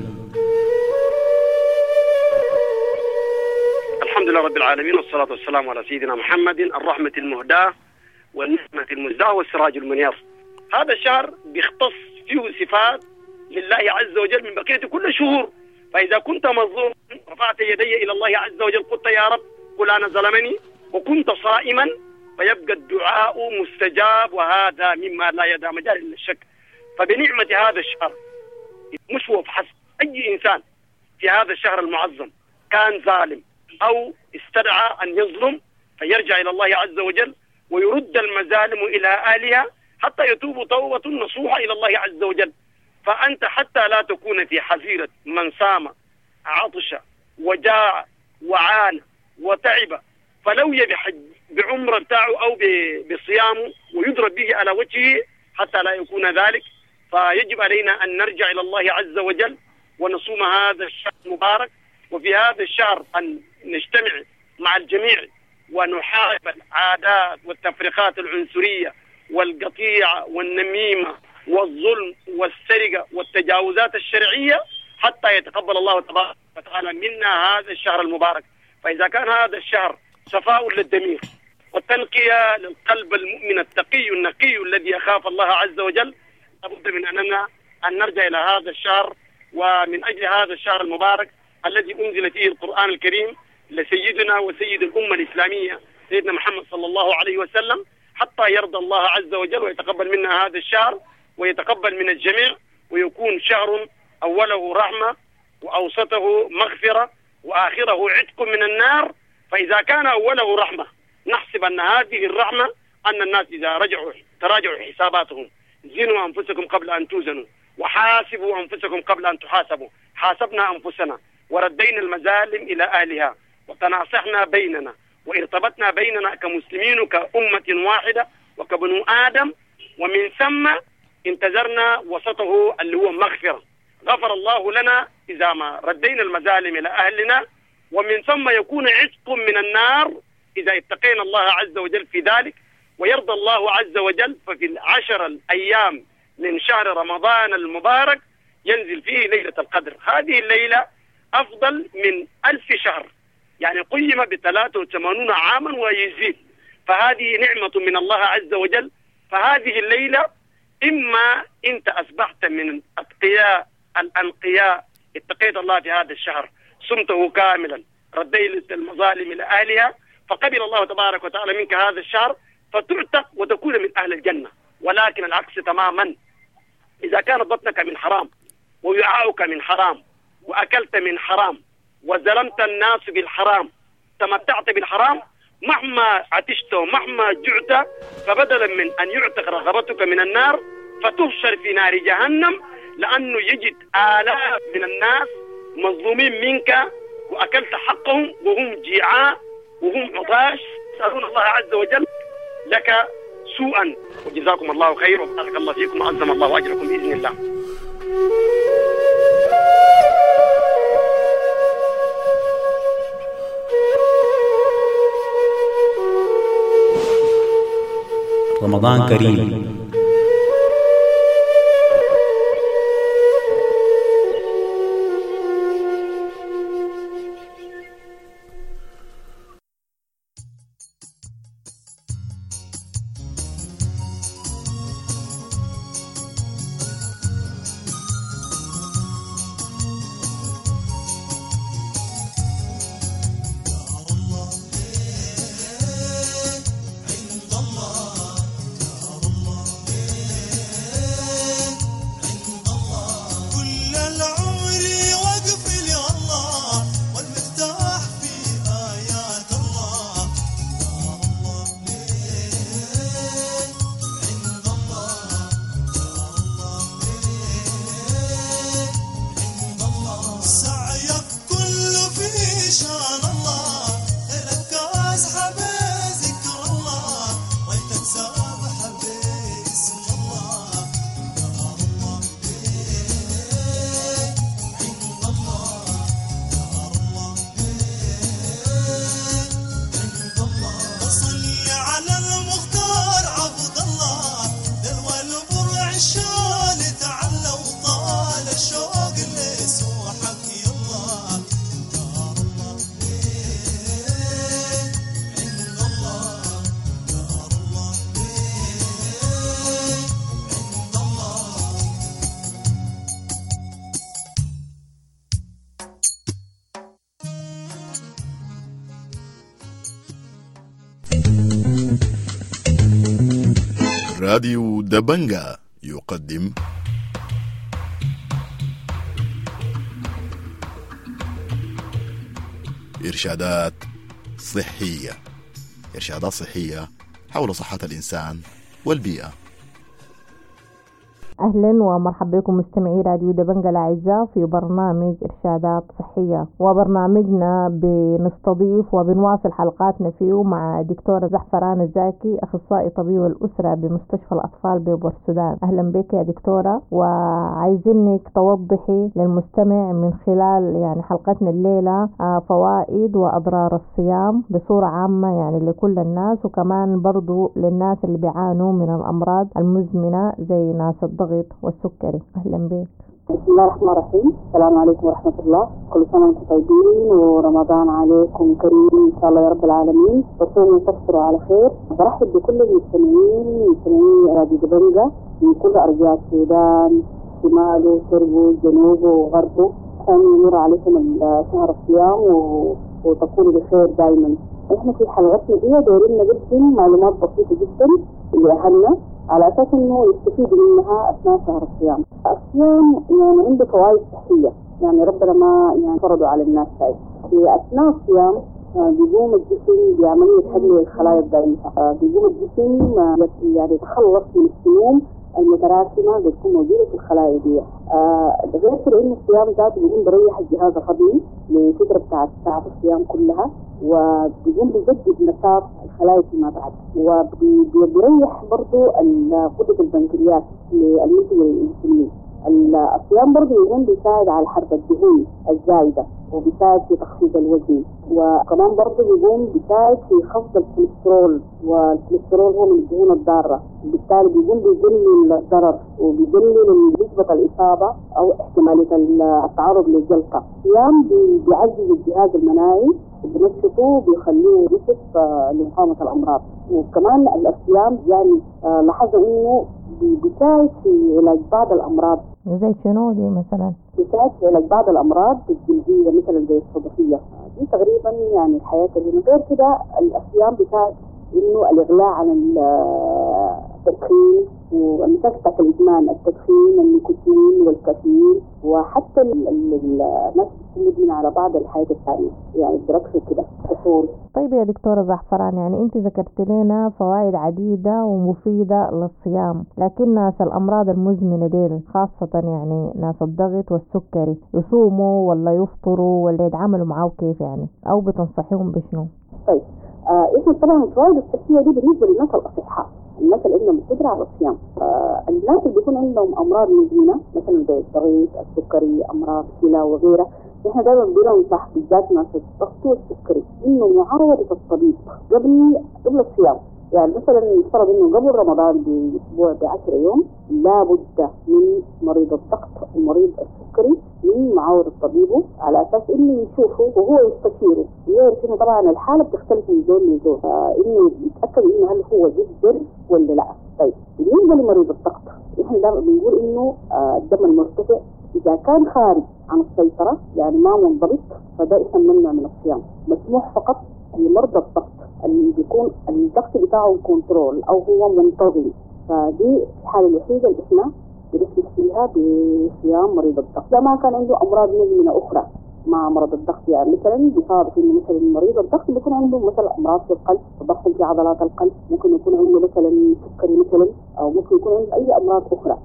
الحمد لله رب العالمين، والصلاة والسلام على سيدنا محمد الرحمة المهداة والنعمة المزداة والسراج المنير. هذا الشهر بيختص فيه صفات لله عز وجل من بقية كل الشهور. فإذا كنت مظلوم رفعت يدي إلى الله عز وجل قلت يا رب قل أنا ظلمني، وكنت صائما فيبقى الدعاء مستجاب، وهذا مما لا يدع مجال للشك. فبنعمة هذا الشهر مش هو فحسب، أي إنسان في هذا الشهر المعظم كان ظالم أو استدعى أن يظلم فيرجع إلى الله عز وجل ويرد المظالم إلى أهلها حتى يتوب توبة نصوحة إلى الله عز وجل. فأنت حتى لا تكون في حظيرة من صام عطش وجاع وعانى وتعب فلو يبحج بعمر بتاعه أو بصيامه ويضرب به على وجهه حتى لا يكون ذلك. فيجب علينا أن نرجع إلى الله عز وجل ونصوم هذا الشهر المبارك وفي هذا الشهر أن نجتمع مع الجميع ونحارب العادات والتفرقات العنصرية والقطيعة والنميمة والظلم والسرقة والتجاوزات الشرعية حتى يتقبل الله تبارك وتعالى منا هذا الشهر المبارك. فإذا كان هذا الشهر صفاء للضمير والتنقية للقلب المؤمن التقي النقي الذي يخاف الله عز وجل، لابد من أننا أن نرجع إلى هذا الشهر. ومن أجل هذا الشهر المبارك الذي أنزل فيه القرآن الكريم لسيدنا وسيد الأمة الإسلامية سيدنا محمد صلى الله عليه وسلم، حتى يرضى الله عز وجل ويتقبل منا هذا الشهر ويتقبل من الجميع، ويكون شهر أوله رحمة وأوسطه مغفرة وآخره عتق من النار. فإذا كان أوله رحمة نحسب أن هذه الرحمة أن الناس إذا رجعوا تراجعوا حساباتهم، زنوا أنفسكم قبل أن توزنوا وحاسبوا أنفسكم قبل أن تحاسبوا. حاسبنا أنفسنا وردينا المظالم إلى أهلها وتناصحنا بيننا وارتبطنا بيننا كمسلمين كأمة واحدة وكبنو آدم، ومن ثم انتظرنا وسطه اللي هو مغفرة. غفر الله لنا إذا ما ردينا المظالم إلى أهلنا، ومن ثم يكون عتق من النار إذا اتقينا الله عز وجل في ذلك ويرضى الله عز وجل. ففي العشر الأيام من شهر رمضان المبارك ينزل فيه ليلة القدر. هذه الليلة أفضل من ألف شهر، يعني قيم بثلاثة وثمانون عاما ويزيد. فهذه نعمة من الله عز وجل. فهذه الليلة إما أنت أصبحت من أتقياء الأنقياء، اتقيت الله في هذا الشهر، صمته كاملا، رديت المظالم إلى أهلها، فقبل الله تبارك وتعالى منك هذا الشهر فتعتق وتكون من أهل الجنة. ولكن العكس تماما، إذا كان بطنك من حرام ووعاؤك من حرام وأكلت من حرام وظلمت الناس بالحرام، تمتعت بالحرام، مهما عتشت ومهما جعت، فبدلا من أن يعتق رغبتك من النار فتحشر في نار جهنم، لأنه يجد آلاف من الناس مظلومين منك وأكلت حقهم وهم جيعاء وهم عطاش، يسألون الله عز وجل لك سوءا. وجزاكم الله خير وبارك الله فيكم وعظم الله أجركم بإذن الله. رمضان كريم. راديو دبنجا يقدم إرشادات صحية إرشادات صحية حول صحة الإنسان والبيئة. أهلا ومرحبا بكم مستمعي راديو دبنجة الأعزاء في برنامج إرشادات صحية، وبرنامجنا بنستضيف وبنواصل حلقاتنا فيه مع دكتورة زعفران الزاكي، أخصائي طبيب الأسرة بمستشفى الأطفال ببورسودان. أهلا بك يا دكتورة، وعايزينك توضحي للمستمع من خلال يعني حلقتنا الليلة فوائد وأضرار الصيام بصورة عامة يعني لكل الناس، وكمان برضو للناس اللي بيعانوا من الأمراض المزمنة زي ناس الضغط والسكري. أهلا بك. بسم الله الرحمن الرحيم. السلام عليكم ورحمة الله. كل سنة وانتم طيبين ورمضان عليكم كريم إن شاء الله يا رب العالمين، تصوموا وتفطروا على خير. برحب بكل المستمعين مستمعين راديو دبنجة من كل أرجاء السودان، شماله شرقه جنوبه وغربه. كان يمر عليكم شهر الصيام وتكونوا بخير دائما. احنا في حلقتنا دي دايرين نقدم معلومات بسيطة جدا لأهلنا على أساس إنه يستفيدوا منها أثناء شهر الصيام. الصيام يعني عنده فوائد صحية، يعني ربنا ما يعني فرضوا على الناس شيء. في أثناء الصيام بيقوم الجسم بعملية حل الخلايا الضعيفة، بيقوم الجسم يعني يتخلص من السموم المتراكمة بتكون موجودة في الخلايا دي. آه غير كده إنه الصيام ذاته بيقوم بريح الجهاز الهضمي لفترة بتاعت ساعات الصيام كلها، وبيقوم بيجدد نشاط الخلايا فيما بعد، وبيريح برضو غدة البنكرياس للمنتج الانسولين. الصيام برضو يقوم بيساعد على حرق الدهون الزايدة، وبيساعد في تخفيض الوزن، وكمان برضو بيقوم بيساعد في خفض الكوليسترول، والكوليسترول هو من الدهون الضارة، بالتالي بيقوم بيقلل الضرر وبيقلل نسبة الإصابة أو احتمالية التعرض للجلطة. الصيام بيعزز الجهاز المناعي وبنشطه وبيخليه يشف لمقاومة الأمراض. وكمان الصيام يعني لاحظوا إنه بيساعد في علاج بعض الأمراض. زي شنو دي مثلا؟ بيساعد في علاج بعض الأمراض الجلدية مثلا زي الصدفية، دي تقريبا يعني الحياة اللي غير كده. الصيام بيساعد إنه الإغلاء عن التدخين ومساكتة الإدمان، التدخين، النيكوتين والكافيين، وحتى الناس بتمدين على بعض الحياة الثانية يعني الدركس وكده الفطور. طيب يا دكتورة زعفران، يعني أنت ذكرت لنا فوائد عديدة ومفيدة للصيام، لكن ناس الأمراض المزمنة ديل خاصة يعني ناس الضغط والسكري يصوموا ولا يفطروا ولا يتعاملوا معه كيف يعني، أو بتنصحيهم بشنو؟ طيب آه إحنا طبعا الفوائد الصحية دي بالنسبة للناس الأصحاء، الناس اللي عندهم القدرة على الصيام. آه الناس اللي بيكون عندهم أمراض مزمنة مثلا زي الضغط، السكري، أمراض كلى وغيرها، إحنا دائما بننصح بالذات ناس الضغط والسكري إنه معاودة الطبيب قبل قبل الصيام. يعني مثلا نفترض إنه قبل رمضان بأسبوع بعشرة يوم لابد من مريض الضغط ومريض السكري من معاودة طبيبه على أساس إنه يشوفه وهو يستشيره، يعرف إنه طبعا الحالة بتختلف من زول لزول، فإنه يتأكد إنه هل هو يقدر ولا لا. طيب بالنسبة لمريض الضغط إحنا دائما بنقول إنه الدم المرتفع إذا كان خارج عن السيطرة يعني ما منضبط فده إحنا بنمنع من الصيام. مسموح فقط لمرضى الضغط اللي بيكون الضغط بتاعه كنترول أو هو منتظم، فدي الحالة الوحيدة اللي إحنا بنسمح فيها بصيام مريض الضغط. إذا ما كان عنده أمراض مزمنة أخرى مع مرض الضغط، يعني مثلا بصادف إنه مثلا مريض الضغط بيكون عنده مثلا أمراض في القلب، ضغط في عضلات القلب، ممكن يكون عنده مثلا سكري مثلا، أو ممكن يكون عنده أي أمراض أخرى،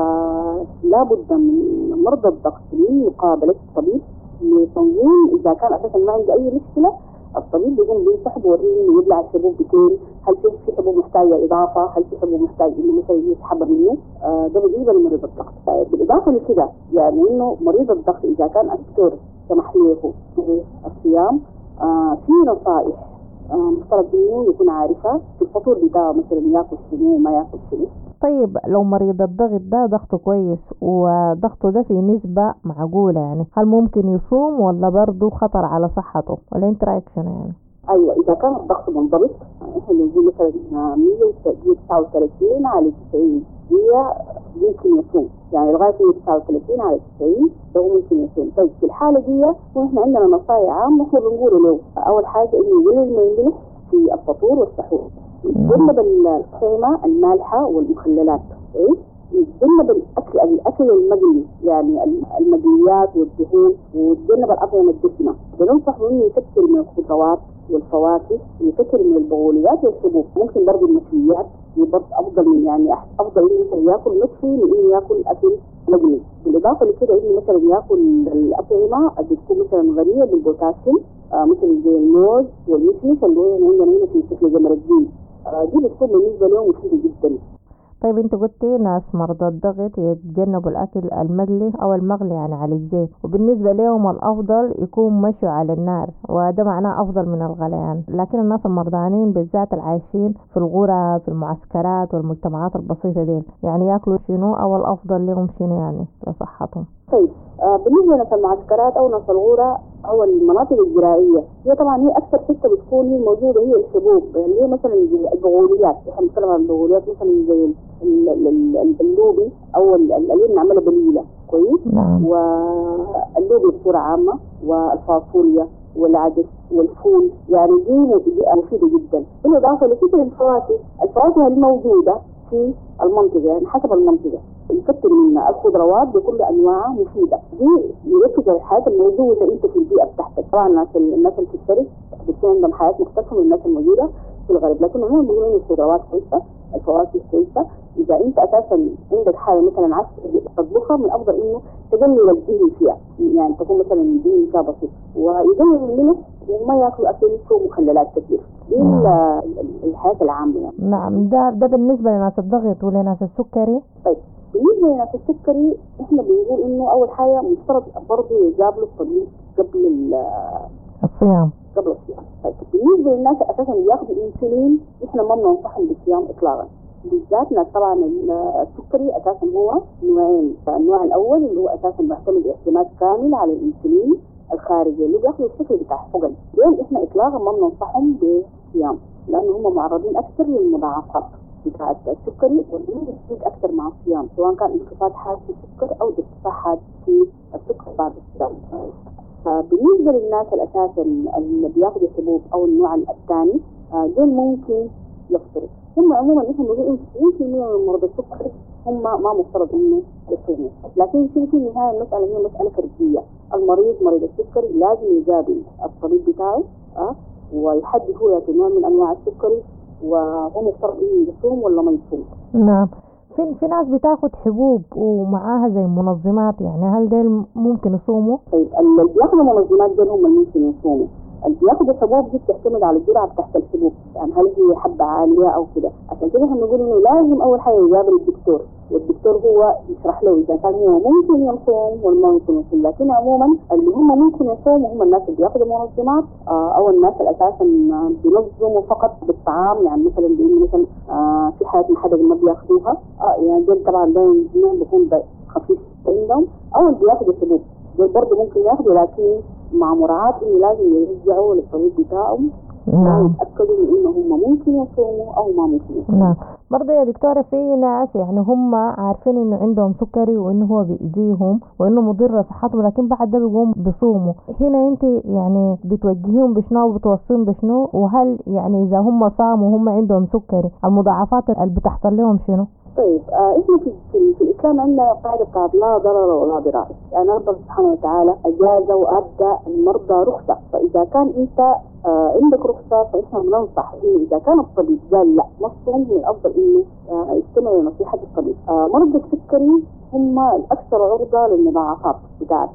فلا بد من مرضى الضغط من مقابلة الطبيب لتنظيم. إذا كان أساسا ما عنده أي مشكلة الطبيب بيقوم بينصح بوريه إنه يبلع الحبوب بتين، هل في في حبوب محتاجة إضافة، هل في حبوب محتاج إنه مثلا يسحب منه. آه ده بالنسبة لمريض الضغط. آه بالإضافة لكده يعني إنه مريض الضغط إذا كان الدكتور سمح له في الصيام آه في نصائح آه مفترض إنه يكون عارفة في الفطور بتاعه، مثلا ياكل شنو وما ياكل شنو. طيب لو مريض الضغط ده ضغطه كويس وضغطه ده في نسبة معقولة، يعني هل ممكن يصوم ولا برضه خطر على صحته ولا انت رايك شنو يعني؟ ايوه اذا كان الضغط منضبط احنا بنقول مثلا مية وتسعة وثلاثين على تسعين هي ممكن يصوم، يعني لغايه مية وتسعة وثلاثين على تسعين ده ممكن يصوم. طيب في الحاله دي واحنا عندنا نصائح عامه احنا بنقول له اول حاجه انه يقلل من الملح في الفطور والسحور، يتجنب الطعمه المالحه والمخللات، يتجنب الاكل الاكل المقلي يعني المقليات والدهون، ويتجنب الاطعمه الدسمه. بننصح انه يكثر من الخضروات والفواكه، يكثر من البقوليات والحبوب، ممكن برضه المشويات برضه افضل من يعني افضل انه مثلا ياكل مشوي من انه ياكل اكل مقلي. بالاضافه لكده انه مثلا ياكل الاطعمه اللي تكون مثلا غنيه بالبوتاسيوم آه مثل زي الموز والمشمش اللي هو عندنا هنا في شكل جمر الدين، آه دي بتكون بالنسبه لهم مفيده جدا. طيب انت قلتي ناس مرضى الضغط يتجنبوا الاكل المقلي او المغلي يعني على الزيت، وبالنسبه لهم الافضل يكون مشوي على النار، وده معناه افضل من الغليان. لكن الناس المرضانين بالذات العايشين في الغرى في المعسكرات والمجتمعات البسيطه دي يعني ياكلوا شنو او الافضل لهم شنو يعني لصحتهم؟ طيب آه بالنسبه لناس المعسكرات او ناس الغرى او المناطق الزراعيه، هي طبعا هي اكثر حته بتكون هي موجوده هي الحبوب اللي هي مثلا زي البغوليات، احنا بنتكلم عن البغوليات مثلا زي اللوبي او اللي بنعملها بليله كويس، نعم. واللوبي بصوره عامه والفاصوليا والعدس والفول، يعني دي مفيده جدا. بالاضافه لكثر الفواكه، الفواكه الموجوده في المنطقه يعني حسب المنطقه نكتر منها الخضروات بكل انواعها مفيده، دي يركز على الحياه الموجوده انت في البيئه بتاعتك. طبعا الناس الناس اللي في الشرق بتكون عندهم حياه مختلفه من الناس الموجوده في الغرب، لكن عموما بيقولوا ان الخضروات كويسه، الفواكه كويسه. اذا انت اساسا عندك حاجه مثلا عايز تطبخها من الافضل انه تقلل الدهن فيها، يعني تكون مثلا الدهن فيها بسيط، ويقلل الملح وما ياكلوا اكل فيه مخللات كثير. دي الحياه العامه يعني. نعم. ده ده بالنسبه لناس الضغط ولناس السكري. طيب بالنسبه لناس السكري احنا بنقول انه اول حاجه مفترض برضه يقابلوا الطبيب قبل الصيام. قبل الصيام. طيب بالنسبه للناس اساسا اللي بياخذوا انسولين احنا ما بننصحهم بالصيام اطلاقا، بالذات ناس طبعا السكري اساسا هو نوعين. النوع الاول اللي هو اساسا بيعتمد اعتماد كامل على الانسولين الخارجي اللي بياخذوا الشكل بتاع حقن، دول احنا اطلاقا ما بننصحهم بالصيام لانه هم معرضين اكثر للمضاعفات بتاعت السكري، واللي بتزيد اكثر مع الصيام سواء كان انخفاض حاد في السكر او ارتفاع حاد في السكر بعد الصيام. بالنسبه للناس الاساسا اللي بياخذوا حبوب او النوع الثاني دول ممكن يفطروا. هم عموما احنا بنقول ان تسعين بالمئة من مرضى السكر هم ما مفترض انه يصوموا، لكن في النهايه المساله هي مساله فرديه. المريض مريض السكري لازم يقابل الطبيب بتاعه أه؟ ويحدد هو ياخذ نوع من انواع السكري وهو مفترض انه يصوم ولا ما يصوم. نعم. في في ناس بتاخد حبوب ومعاها زي منظمات، يعني هل دول ممكن يصوموا؟ طيب اللي بياخذوا منظمات دول هم ممكن يصوموا. اللي بياخذوا حبوب دي بتعتمد على الجرعه بتاعت الحبوب، يعني هل هي حبه عاليه او كده. عشان كده احنا بنقول انه لازم اول حاجه يقابل الدكتور، والدكتور هو يشرح له اذا كان هو ممكن يصوم ولا ما ممكن يصوم. لكن عموما اللي هم ممكن يصوموا هم الناس اللي بياخذوا منظمات او الناس اللي اساسا بينظموا فقط بالطعام، يعني مثلا بيقولوا مثلا في حاجات محدده ما بياخذوها اه يعني دول طبعا ده بيكون خفيف عندهم، او اللي بياخذوا حبوب دول برضه ممكن ياخذوا لكن مع مراعاة إنه لازم يرجعوا للطبيب بتاعهم ويتأكدوا من إنه هم ممكن يصوموا أو ما ممكن يصوموا. نعم. برضه يا دكتورة في ناس يعني هم عارفين إنه عندهم سكري وإنه هو بيأذيهم وإنه مضر صحتهم، لكن بعد ده بيقوم بصوموا. هنا أنت يعني بتوجهيهم بشنو وبتوصيهم بشنو؟ وهل يعني إذا هم صاموا وهم عندهم سكري المضاعفات اللي بتحصل لهم شنو؟ طيب آه احنا في, في, في الاسلام عندنا قاعده بتاعت لا ضرر ولا ضرار، يعني ربنا سبحانه وتعالى اجاز وادى المرضى رخصه، فاذا كان انت آه عندك رخصه فاحنا بننصح انه اذا كان الطبيب قال لا ما تصوم من الافضل انه آه يستمع لنصيحه الطبيب. آه مرضى السكري هم الاكثر عرضه للمضاعفات بتاعت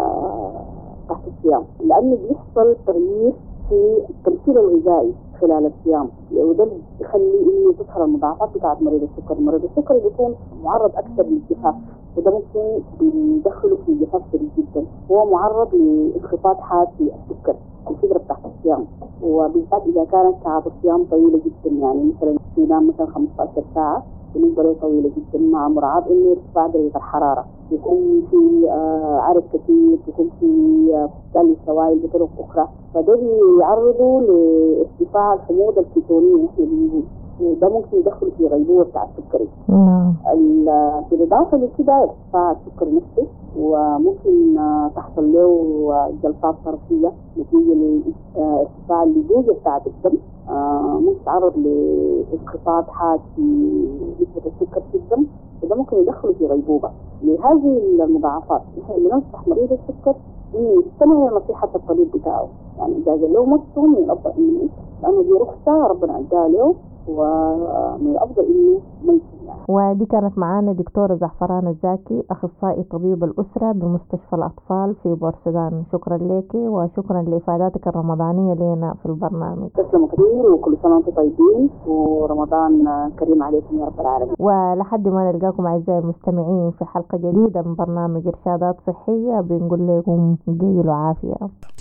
تحت الصيام، لانه بيحصل تغيير في التمثيل الغذائي خلال الصيام، وده يخلي انه تظهر المضاعفات بتاعت مريض السكري. مريض السكري بيكون معرض اكثر للجفاف، وده ممكن بيدخله في جفاف شديد جدا، هو معرض لانخفاض حاد في السكر الفتره بتاعت الصيام، وبالذات اذا كانت ساعات الصيام طويله جدا، يعني مثلا ينام مثلا خمسة عشر ساعه بالنسبه له طويله جدا، مع مراعاه انه ارتفاع درجه الحراره، يكون في آه عرق كثير، يكون في تقلل آه سوائل بطرق اخرى، فده بيعرضوا لارتفاع الحموضه الكيتونيه احنا بنقول، وده ممكن يدخل في غيبوبه بتاع السكري. نعم. بالاضافه لكده ارتفاع السكر نفسه، وممكن آه تحصل له جلطات طرفيه نتيجه لارتفاع اللزوجه بتاعت الدم، آه ممكن تعرض لانخفاض حاد في نسبه السكر في الدم، وده ممكن يدخله في غيبوبه. لهذه المضاعفات احنا بننصح مريض السكر انه يستمع لنصيحه الطبيب بتاعه، يعني اذا قال له ما تصوم من الافضل انه لانه دي رخصه ربنا اداها له ومن الأفضل إنه ما يكون يعني. ودي كانت معانا دكتورة زعفران الزاكي، أخصائي طبيب الأسرة بمستشفى الأطفال في بورسودان. شكرا لك وشكرا لإفاداتك الرمضانية لنا في البرنامج. تسلموا كثير وكل سنة وانتم طيبين ورمضان كريم عليكم يا رب العالمين. ولحد ما نلقاكم أعزائي المستمعين في حلقة جديدة من برنامج إرشادات صحية، بنقول لكم جيل وعافية.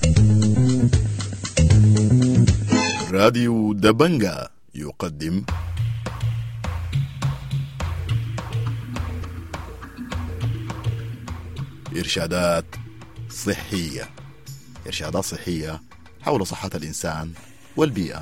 راديو دبنجا يقدم إرشادات صحية. إرشادات صحية حول صحة الإنسان والبيئة.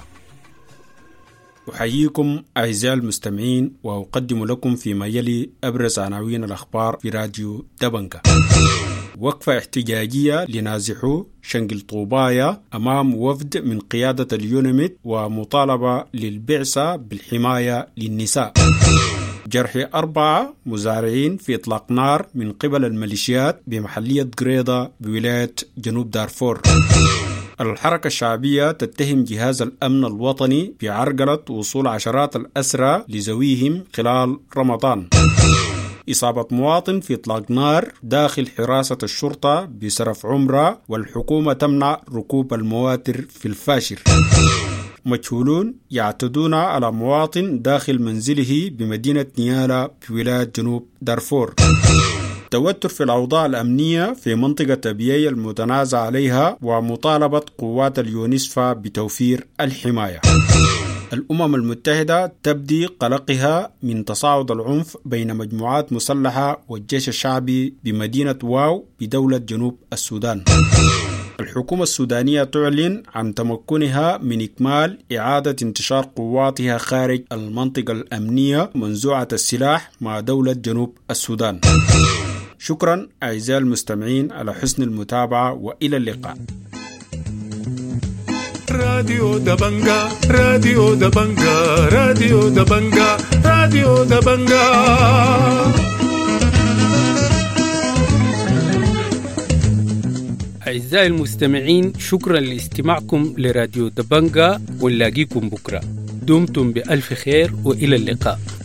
أحييكم أعزائي المستمعين وأقدم لكم فيما يلي أبرز عناوين الأخبار في راديو دبنجا. وقفة احتجاجية لنازحو شنقل طوبايا أمام وفد من قيادة اليونميد ومطالبة للبعثة بالحماية للنساء. جرح أربعة مزارعين في إطلاق نار من قبل الميليشيات بمحلية قريضة بولاية جنوب دارفور. الحركة الشعبية تتهم جهاز الأمن الوطني بعرقلة وصول عشرات الأسرى لزويهم خلال رمضان. إصابة مواطن في إطلاق نار داخل حراسة الشرطة بسرف عمرة، والحكومة تمنع ركوب المواتر في الفاشر. مجهولون يعتدون على مواطن داخل منزله بمدينة نيالا في ولاية جنوب دارفور. توتر في الأوضاع الأمنية في منطقة بيي المتنازع عليها ومطالبة قوات اليونسفا بتوفير الحماية. الأمم المتحدة تبدي قلقها من تصاعد العنف بين مجموعات مسلحة والجيش الشعبي بمدينة واو بدولة جنوب السودان. الحكومة السودانية تعلن عن تمكنها من إكمال إعادة انتشار قواتها خارج المنطقة الأمنية منزوعة السلاح مع دولة جنوب السودان. شكرا أعزائي المستمعين على حسن المتابعة وإلى اللقاء. راديو دبنجا راديو دبنجا راديو دبنجا راديو دبنجا. أعزائي المستمعين، شكرا لاستماعكم لراديو دبنجا، ونلاقيكم بكرة. دمتم بألف خير وإلى اللقاء.